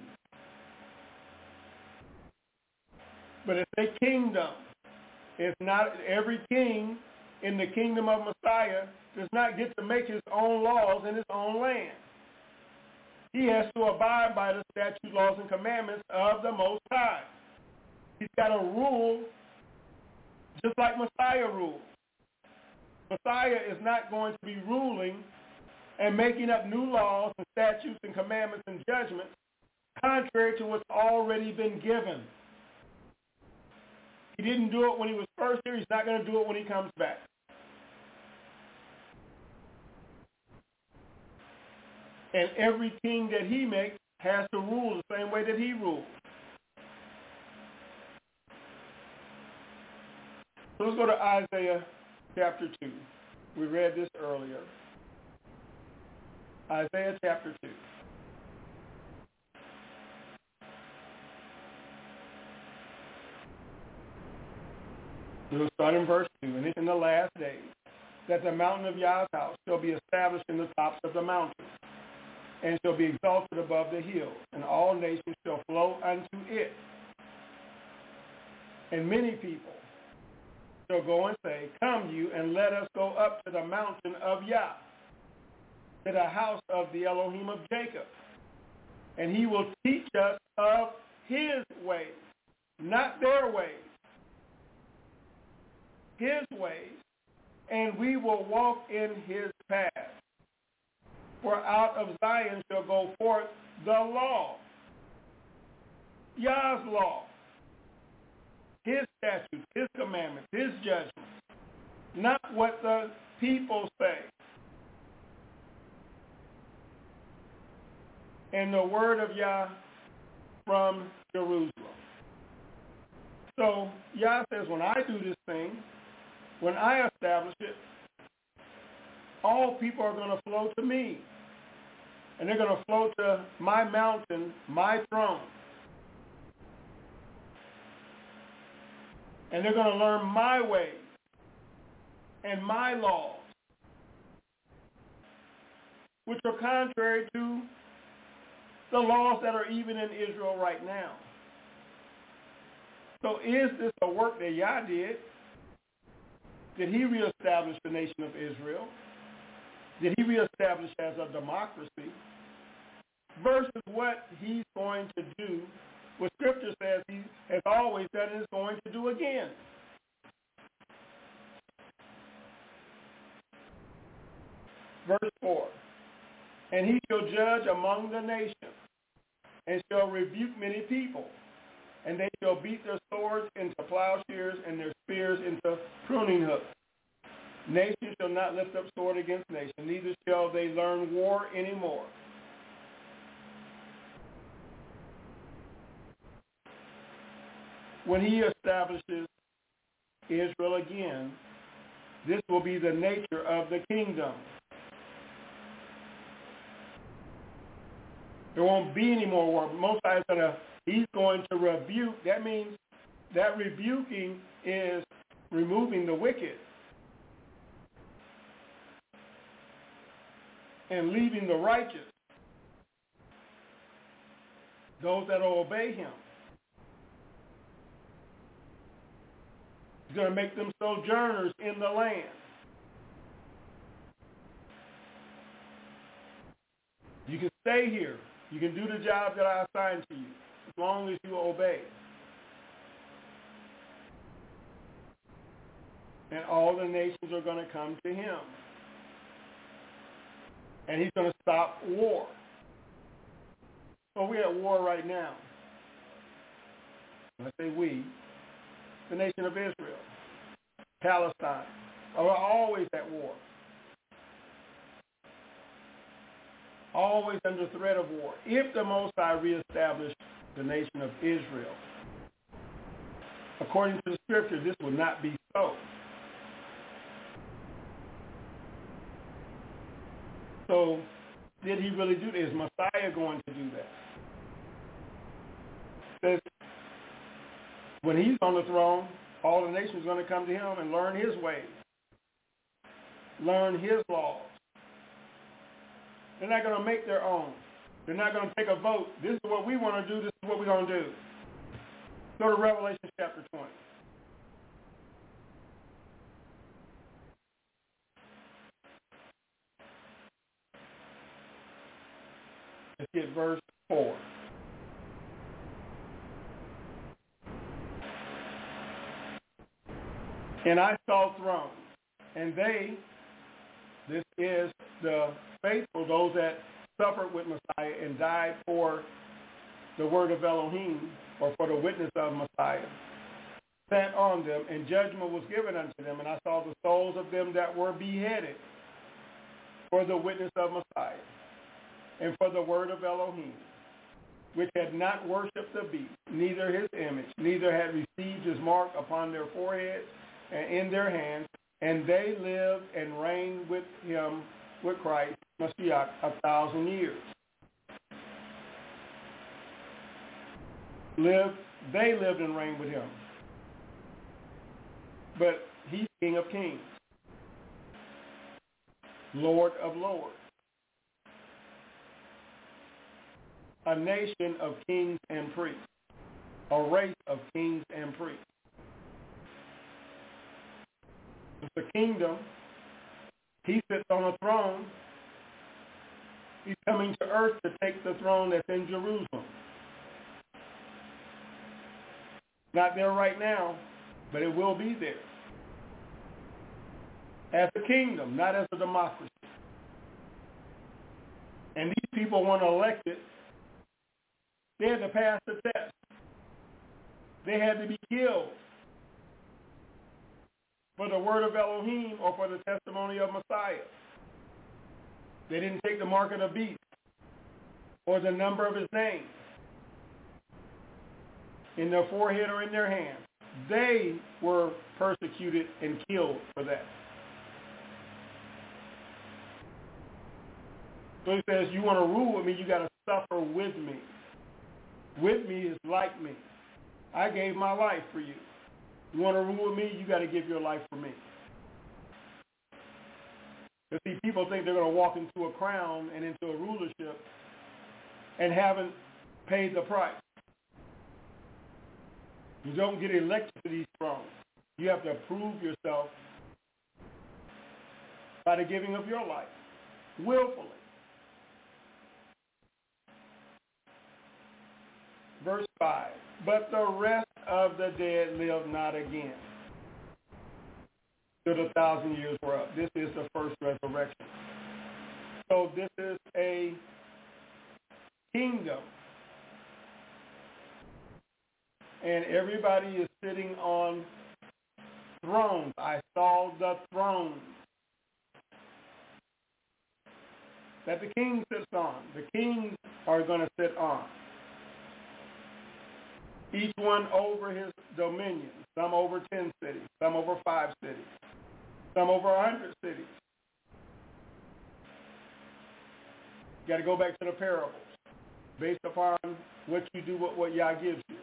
But it's a kingdom. It's not every king in the kingdom of Messiah does not get to make his own laws in his own land. He has to abide by the statute, laws, and commandments of the Most High. He's got to rule just like Messiah ruled. Messiah is not going to be ruling and making up new laws and statutes and commandments and judgments contrary to what's already been given. didn't do it when he was first here, he's not going to do it when he comes back. And every king that he makes has to rule the same way that he rules. So let's go to Isaiah chapter two. We read this earlier. Isaiah chapter two. We'll start in verse two. And it's in the last days that the mountain of Yah's house shall be established in the tops of the mountains, and shall be exalted above the hills, and all nations shall flow unto it. And many people shall go and say, come you, and let us go up to the mountain of Yah, to the house of the Elohim of Jacob. And he will teach us of his ways, not their ways, his ways, and we will walk in his path. For out of Zion shall go forth the law, Yah's law, his statutes, his commandments, his judgments, not what the people say. And the word of Yah from Jerusalem. So Yah says, when I do this thing, when I establish it, all people are going to flow to me. And they're going to flow to my mountain, my throne. And they're going to learn my ways and my laws, which are contrary to the laws that are even in Israel right now. So is this a work that Yah did? Did he reestablish the nation of Israel? Did he reestablish as a democracy? Versus what he's going to do, what Scripture says he has always done and is going to do again. Verse four, and he shall judge among the nations, and shall rebuke many people, and they shall beat their swords into plowshares and their spears into pruning hooks. Nation shall not lift up sword against nation, neither shall they learn war anymore. When he establishes Israel again, this will be the nature of the kingdom. There won't be any more war. Most High is gonna, he's going to rebuke. That means that rebuking is removing the wicked and leaving the righteous, those that will obey him. He's going to make them sojourners in the land. You can stay here. You can do the job that I assigned to you as long as you obey. And all the nations are going to come to him. And he's going to stop war. So we're at war right now. When I say we, the nation of Israel, Palestine, are always at war. Always under threat of war. If the Most High reestablished the nation of Israel, according to the Scripture, this would not be so. So, did he really do this? Is Messiah going to do that? Says, when he's on the throne, all the nations are going to come to him and learn his ways, learn his laws. They're not going to make their own. They're not going to take a vote. This is what we want to do. This is what we're going to do. Go to Revelation chapter twenty. Let's get verse four. And I saw thrones, and they, this is the faithful, those that suffered with Messiah and died for the word of Elohim, or for the witness of Messiah. sat on them, and judgment was given unto them. And I saw the souls of them that were beheaded for the witness of Messiah and for the word of Elohim, which had not worshipped the beast, neither his image, neither had received his mark upon their foreheads and in their hands, and they lived and reigned with him, with Christ, Mashiach, a thousand years. Lived, they lived and reigned with him. But he's King of kings, Lord of lords, a nation of kings and priests, a race of kings and priests. It's the kingdom. He sits on a throne. He's coming to earth to take the throne that's in Jerusalem. Not there right now, but it will be there. As a kingdom, not as a democracy. And these people want elected. They had to pass the test. They had to be killed for the word of Elohim or for the testimony of Messiah. They didn't take the mark of the beast or the number of his name in their forehead or in their hand. They were persecuted and killed for that. So he says, you want to rule with me, you got to suffer with me. With me is like me. I gave my life for you. You want to rule with me, you got to give your life for me. You see, people think they're going to walk into a crown and into a rulership and haven't paid the price. You don't get elected to these thrones. You have to prove yourself by the giving of your life, willfully. Verse five, but the rest of the dead live not again till the thousand years were up. This is the first resurrection. So this is a kingdom. And everybody is sitting on thrones. I saw the thrones that the king sits on. The kings are going to sit on. Each one over his dominion. Some over ten cities. Some over five cities. Some over a hundred cities. You got to go back to the parables. Based upon what you do, what, what Yah gives you.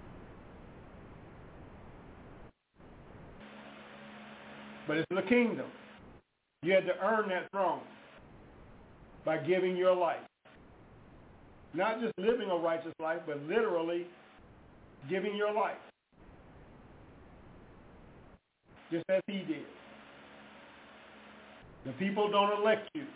But it's the kingdom. You had to earn that throne by giving your life. Not just living a righteous life, but literally giving your life. Just as he did. The people don't elect you.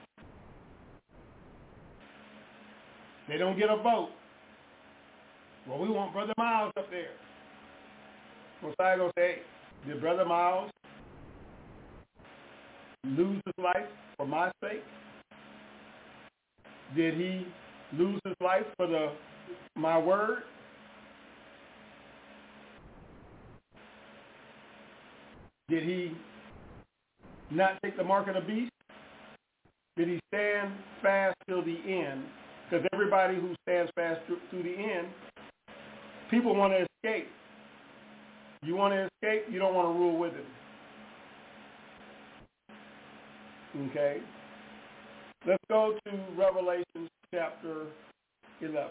They don't get a vote. Well, we want Brother Miles up there. Messiah going to say, did Brother Miles lose his life for my sake? Did he lose his life for the my word? Did he not take the mark of the beast? Did he stand fast till the end? Because everybody who stands fast through the end, people want to escape. You want to escape, you don't want to rule with him. Okay? Let's go to Revelation chapter eleven.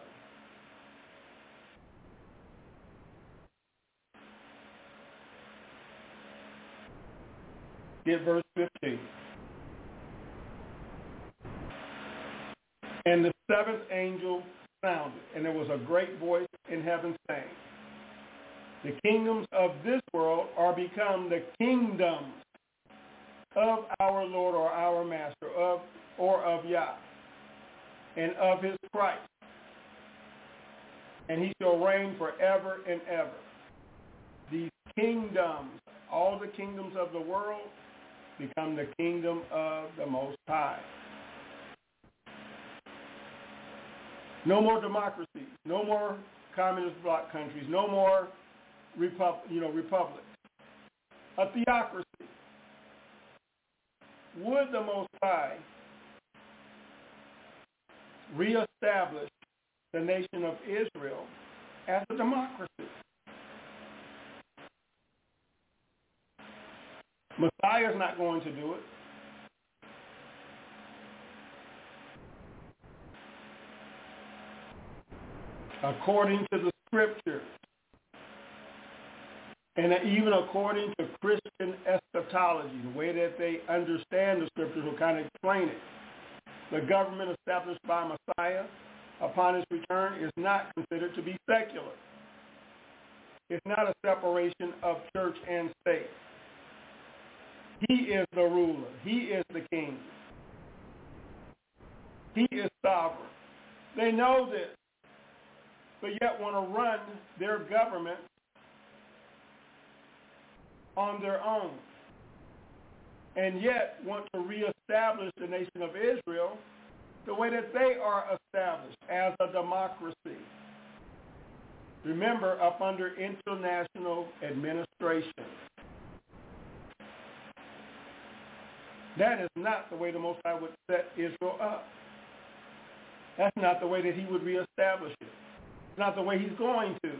Get verse fifteen. And the seventh angel sounded, and there was a great voice in heaven saying, the kingdoms of this world are become the kingdoms of our Lord or our Master, of or of Yah, and of his Christ. And he shall reign forever and ever. These kingdoms, all the kingdoms of the world, become the kingdom of the Most High. No more democracies, no more communist bloc countries, no more repub, you know, republic, a theocracy. Would the Most High reestablish the nation of Israel as a democracy? Messiah is not going to do it. According to the scriptures, and even according to Christian eschatology, the way that they understand the scriptures will kind of explain it. The government established by Messiah upon his return is not considered to be secular. It's not a separation of church and state. He is the ruler. He is the king. He is sovereign. They know this, but yet want to run their government on their own, and yet want to reestablish the nation of Israel the way that they are established, as a democracy. Remember, up under international administration. That is not the way the Most High would set Israel up. That's not the way that he would reestablish it. It's not the way he's going to.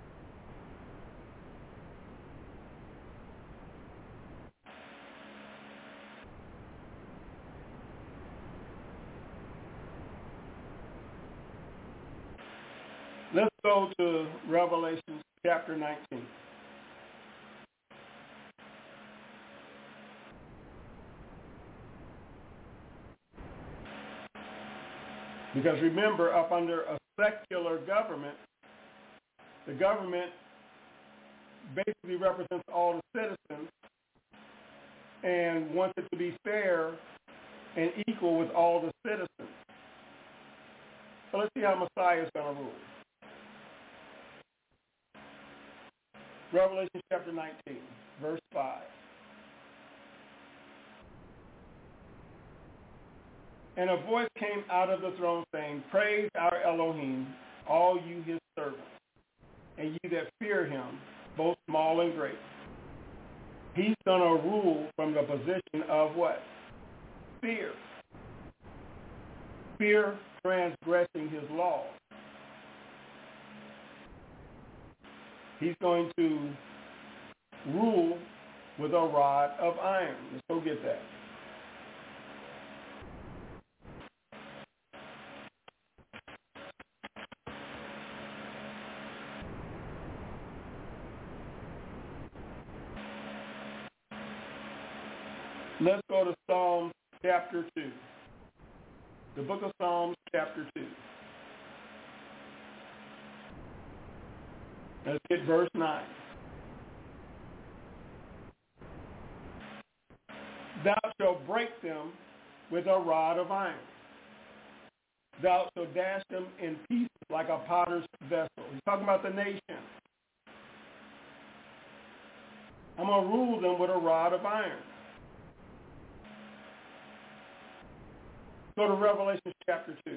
Let's go to Revelation chapter nineteen. Because remember, up under a secular government, the government basically represents all the citizens and wants it to be fair and equal with all the citizens. So let's see how Messiah is going to rule. Revelation chapter nineteen, verse five. And a voice came out of the throne saying, Praise our Elohim, all you his servants, and ye that fear him, both small and great. He's going to rule from the position of what? Fear. Fear transgressing his laws. He's going to rule with a rod of iron. Let's go get that. Let's go to Psalms chapter two. The book of Psalms chapter two. Let's get verse nine. Thou shalt break them with a rod of iron. Thou shalt dash them in pieces like a potter's vessel. He's talking about the nation. I'm going to rule them with a rod of iron. Go to Revelation chapter two.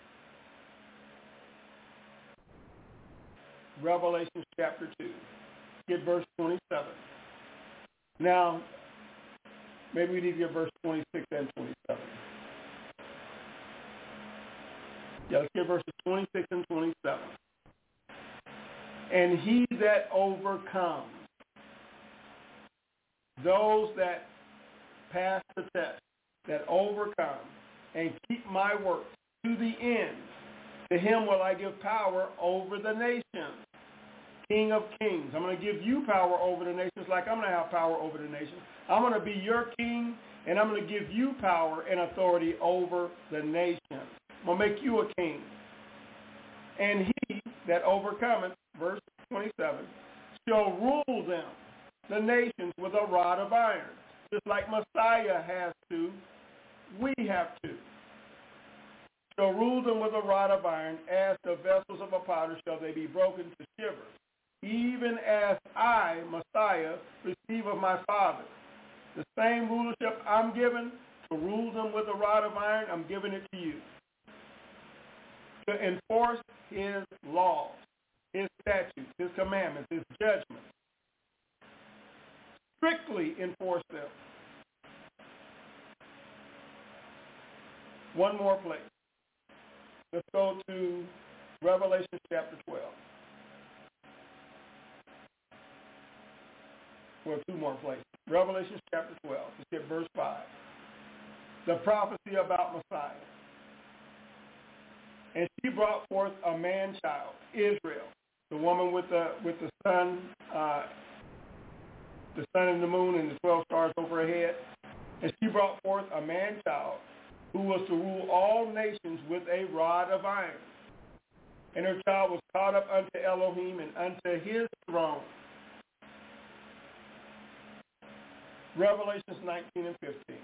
Revelation chapter two. Get verse twenty-seven. Now, maybe we need to get verse twenty-six and twenty-seven. Yeah, let's get verses twenty-six and twenty-seven. And he that overcomes, those that pass the test, that overcome, and keep my works to the end, to him will I give power over the nations. King of kings. I'm going to give you power over the nations like I'm going to have power over the nations. I'm going to be your king, and I'm going to give you power and authority over the nations. I'm going to make you a king. And he that overcometh, verse twenty-seven, shall rule them, the nations, with a rod of iron. Just like Messiah has to, we have to. Shall rule them with a rod of iron, as the vessels of a potter shall they be broken to shivers. Even as I, Messiah, receive of my Father. The same rulership I'm given to rule them with a rod of iron, I'm giving it to you. To enforce his laws, his statutes, his commandments, his judgments. Strictly enforce them. One more place. Let's go to Revelation chapter twelve. Well, two more places. Revelation chapter twelve. Let's get verse five. The prophecy about Messiah. And she brought forth a man-child, Israel, the woman with the with the sun, uh, the sun and the moon and the twelve stars over her head. And she brought forth a man-child who was to rule all nations with a rod of iron. And her child was caught up unto Elohim and unto his throne. Revelations nineteen and fifteen.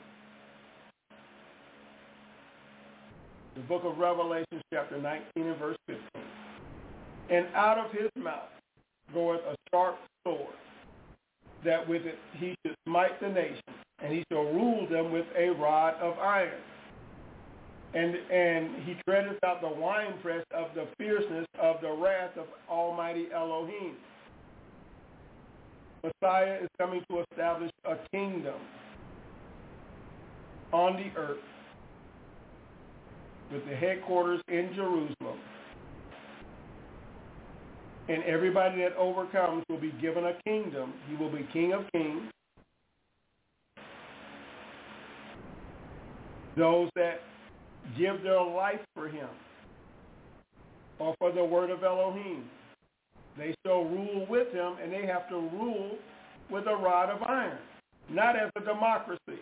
The book of Revelation, chapter nineteen and verse fifteen. And out of his mouth goeth a sharp sword, that with it he should smite the nations, and he shall rule them with a rod of iron. And and he treadeth out the winepress of the fierceness of the wrath of Almighty Elohim. Messiah is coming to establish a kingdom on the earth with the headquarters in Jerusalem. And everybody that overcomes will be given a kingdom. He will be King of Kings. Those that give their life for him or for the word of Elohim, they shall rule with him, and they have to rule with a rod of iron, not as a democracy.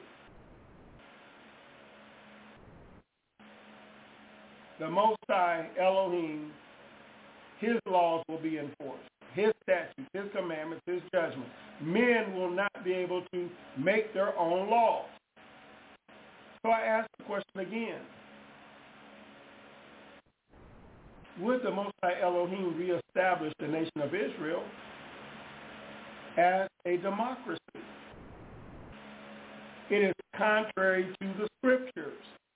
The Most High, Elohim, his laws will be enforced. His statutes, his commandments, his judgments. Men will not be able to make their own laws. So I ask the question again. Would the Most High Elohim reestablish the nation of Israel as a democracy? It is contrary to the scriptures.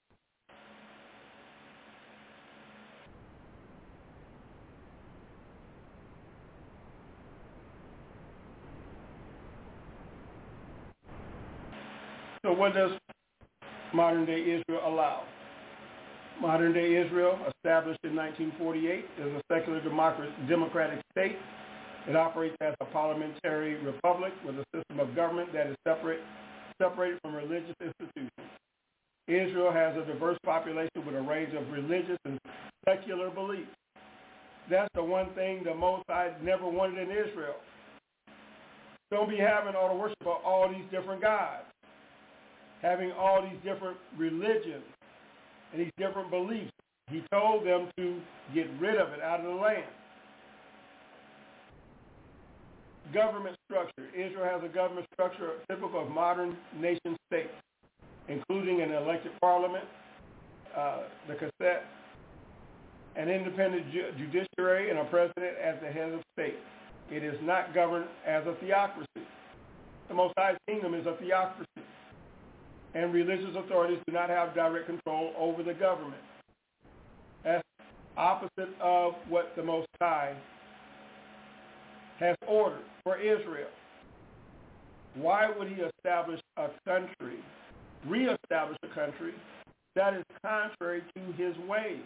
So what does modern-day Israel allow? Modern-day Israel, established in nineteen forty-eight, is a secular democratic state. It operates as a parliamentary republic with a system of government that is separate, separated from religious institutions. Israel has a diverse population with a range of religious and secular beliefs. That's the one thing the Most High never wanted in Israel. Don't be having all the worship of all these different gods, having all these different religions and these different beliefs. He told them to get rid of it out of the land. Government structure. Israel has a government structure typical of modern nation states, including an elected parliament, uh, the Knesset, an independent ju- judiciary, and a president as the head of state. It is not governed as a theocracy. The Most High's kingdom is a theocracy, and religious authorities do not have direct control over the government. That's opposite of what the Most High has ordered for Israel. Why would he establish a country, reestablish a country that is contrary to his ways?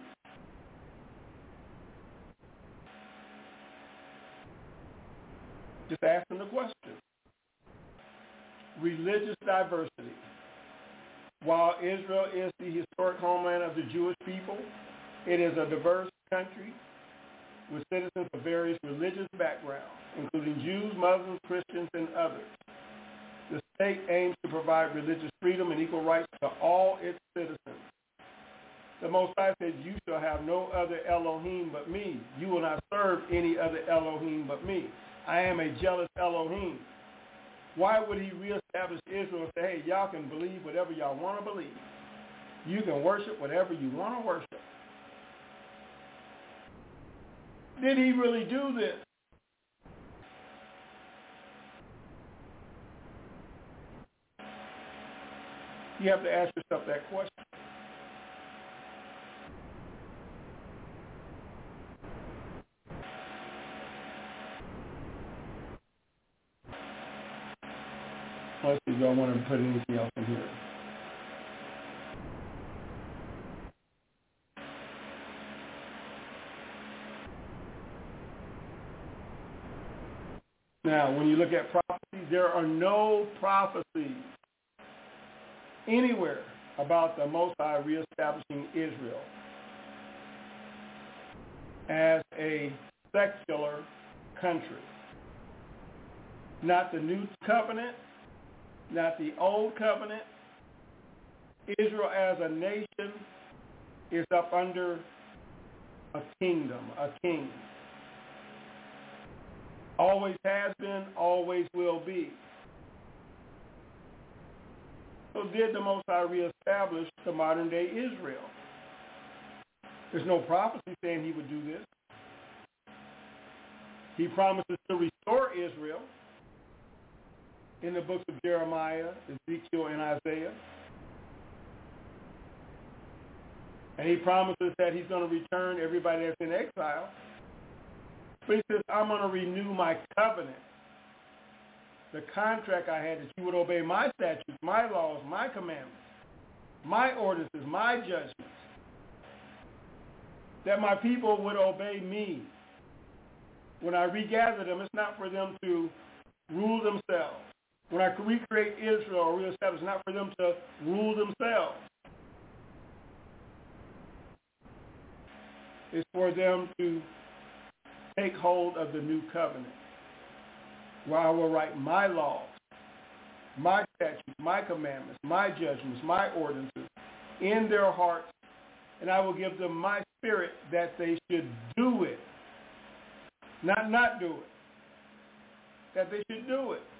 Just asking the question. Religious diversity. While Israel is the historic homeland of the Jewish people, it is a diverse country with citizens of various religious backgrounds, including Jews, Muslims, Christians, and others. The state aims to provide religious freedom and equal rights to all its citizens. The Most High says, you shall have no other Elohim but me. You will not serve any other Elohim but me. I am a jealous Elohim. Why would he reestablish Israel and say, hey, y'all can believe whatever y'all want to believe. You can worship whatever you want to worship. Did he really do this? You have to ask yourself that question. Let's see, do I want to put anything else in here? Now, when you look at prophecies, there are no prophecies anywhere about the Most High reestablishing Israel as a secular country. Not the New Covenant, not the Old Covenant. Israel as a nation is up under a kingdom, a king. Always has been, always will be. So did the Most High reestablish the modern day Israel? There's no prophecy saying he would do this. He promises to restore Israel in the books of Jeremiah, Ezekiel, and Isaiah. And he promises that he's going to return everybody that's in exile. But he says, I'm going to renew my covenant, the contract I had, that you would obey my statutes, my laws, my commandments, my ordinances, my judgments, that my people would obey me. When I regather them, it's not for them to rule themselves. When I recreate Israel or reestablish, it's not for them to rule themselves. It's for them to take hold of the new covenant, where I will write my laws, my statutes, my commandments, my judgments, my ordinances in their hearts, and I will give them my spirit that they should do it. Not not do it. That they should do it.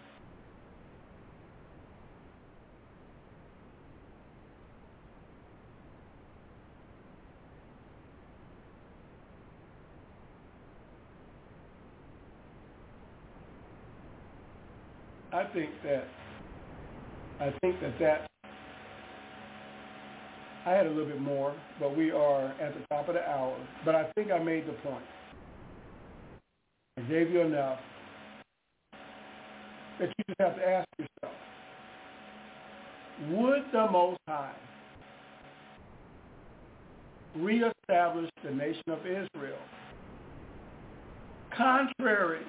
I think that, I think that that, I had a little bit more, but we are at the top of the hour. But I think I made the point. I gave you enough that you just have to ask yourself, would the Most High reestablish the nation of Israel contrary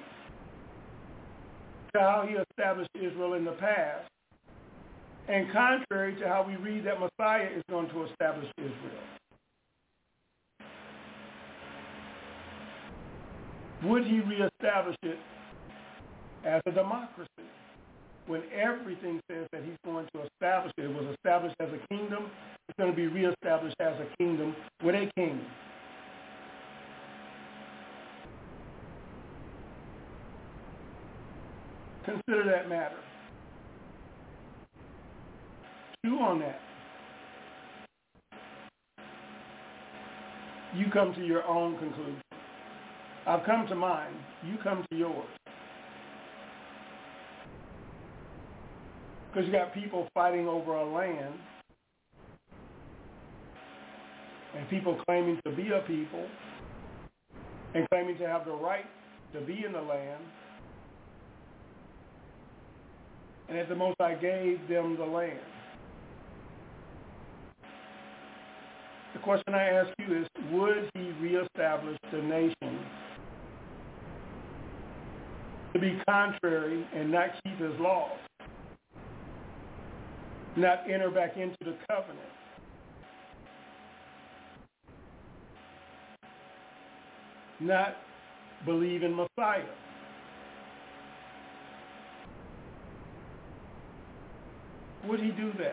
to how he established Israel in the past, and contrary to how we read that Messiah is going to establish Israel? Would he reestablish it as a democracy when everything says that he's going to establish it? It was established as a kingdom. It's going to be reestablished as a kingdom with a king. Consider that matter. Chew on that. You come to your own conclusion. I've come to mine. You come to yours. Because you got people fighting over a land, and people claiming to be a people, and claiming to have the right to be in the land, and at the most I gave them the land. The question I ask you is, would he reestablish the nation to be contrary and not keep his laws, not enter back into the covenant? Not believe in Messiah? Would he do that?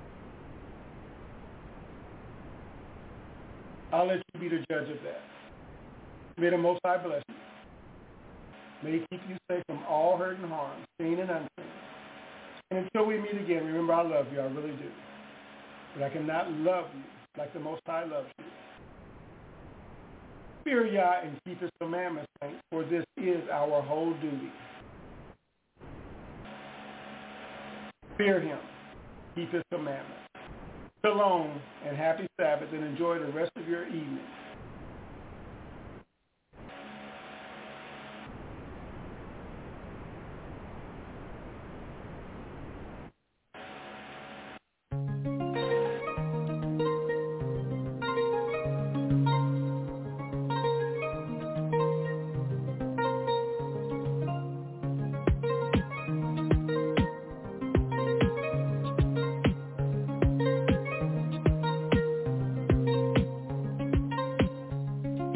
I'll let you be the judge of that. May the Most High bless you. May he keep you safe from all hurt and harm, seen and unseen. And until we meet again, remember I love you, I really do. But I cannot love you like the Most High loves you. Fear Yah and keep his commandments, saints, for this is our whole duty. Fear him, keep his commandments. Shalom and happy Sabbath, and enjoy the rest of your evening.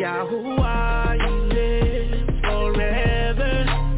Yahuwah, He lives forever.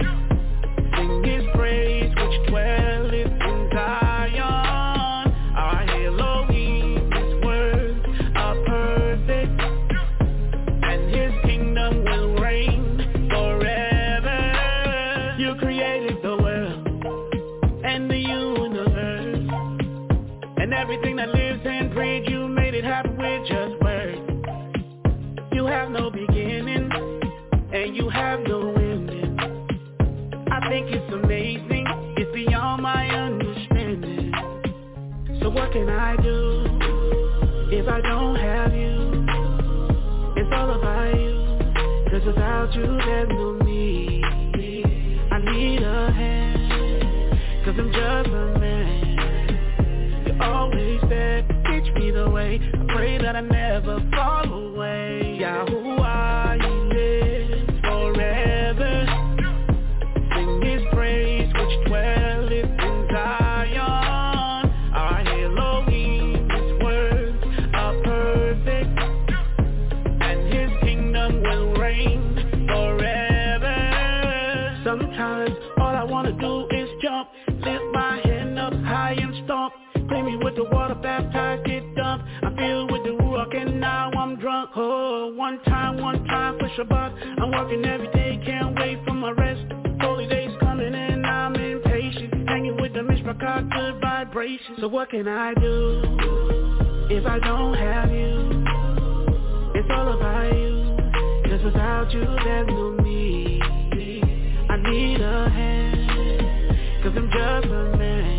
Sing His praise, which dwelleth in Zion. Our Elohim, His words are perfect, and His kingdom will reign forever. You created the world and the universe, and everything that lives and breathes. You made it happen with just words. You have no beginning, and you have no ending. I think it's amazing, it's beyond my understanding. So what can I do if I don't have you? It's all about you, 'cause without you there's no me. I need a hand, 'cause I'm just a man. You're always there, teach me the way. I pray that I never fall away. Yahuwah, He lives forever. Sing His praise, which dwelleth in Zion. Our Elohim, His words are perfect, and His kingdom will reign forever. Sometimes all I wanna do is jump, lift my hand up high and stomp. Clean me with the water, baptized, get dumped. I'm filled with the Ruach and now I'm drunk. Oh, one time, one time for Shabbat. I'm working every day, can't wait for my rest. Holy days coming and I'm impatient. Hanging with the Mishpachah, good vibrations. So what can I do if I don't have you? It's all about you, 'cause without you there's no me. I need a hand, 'cause I'm just a man.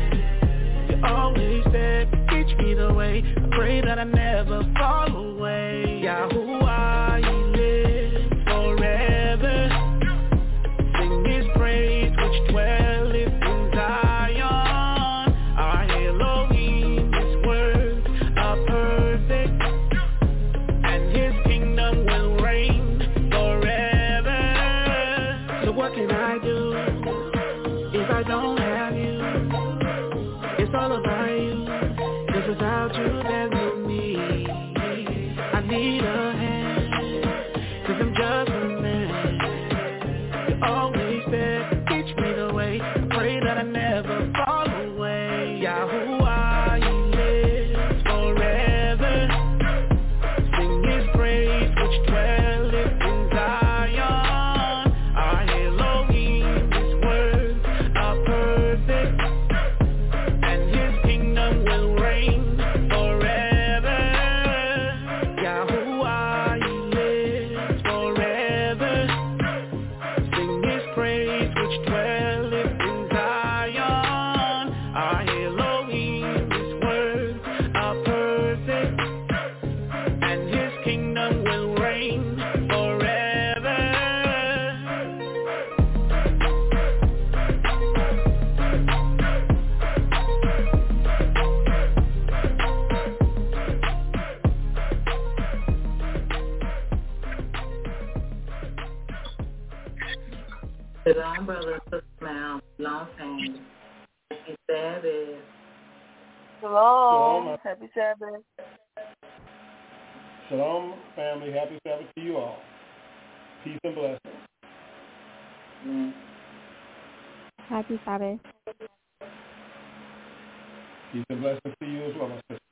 Always said, teach me the way. I pray that I never fall away. Yahuwah, He lives forever. Sing His praise, which dwelleth in Zion. Our Elohim, His words are perfect, and His kingdom will reign forever. So what can I do if I don't have you? It's all about you, 'cause without you there's no me. I need a hand, 'cause I'm just a man. You always said, teach me the way. I pray that I never fall away. Yahuwah, He lives forever. Sing His praise, which dwelleth in Zion. Our Elohim, His words are perfect, will reign forever. Yahuwah, He lives forever. Sing His praise, which dwelleth in Zion. Our Elohim, His words are perfect, and His kingdom will reign forever. Shalom, brother and sister Mal. Long time. Happy Sabbath. Shalom. Shalom. Happy Sabbath. Shalom, family. Happy Sabbath to you all. Peace and blessings. Mm. Happy Sabbath. Peace and blessings to you as well, my sister.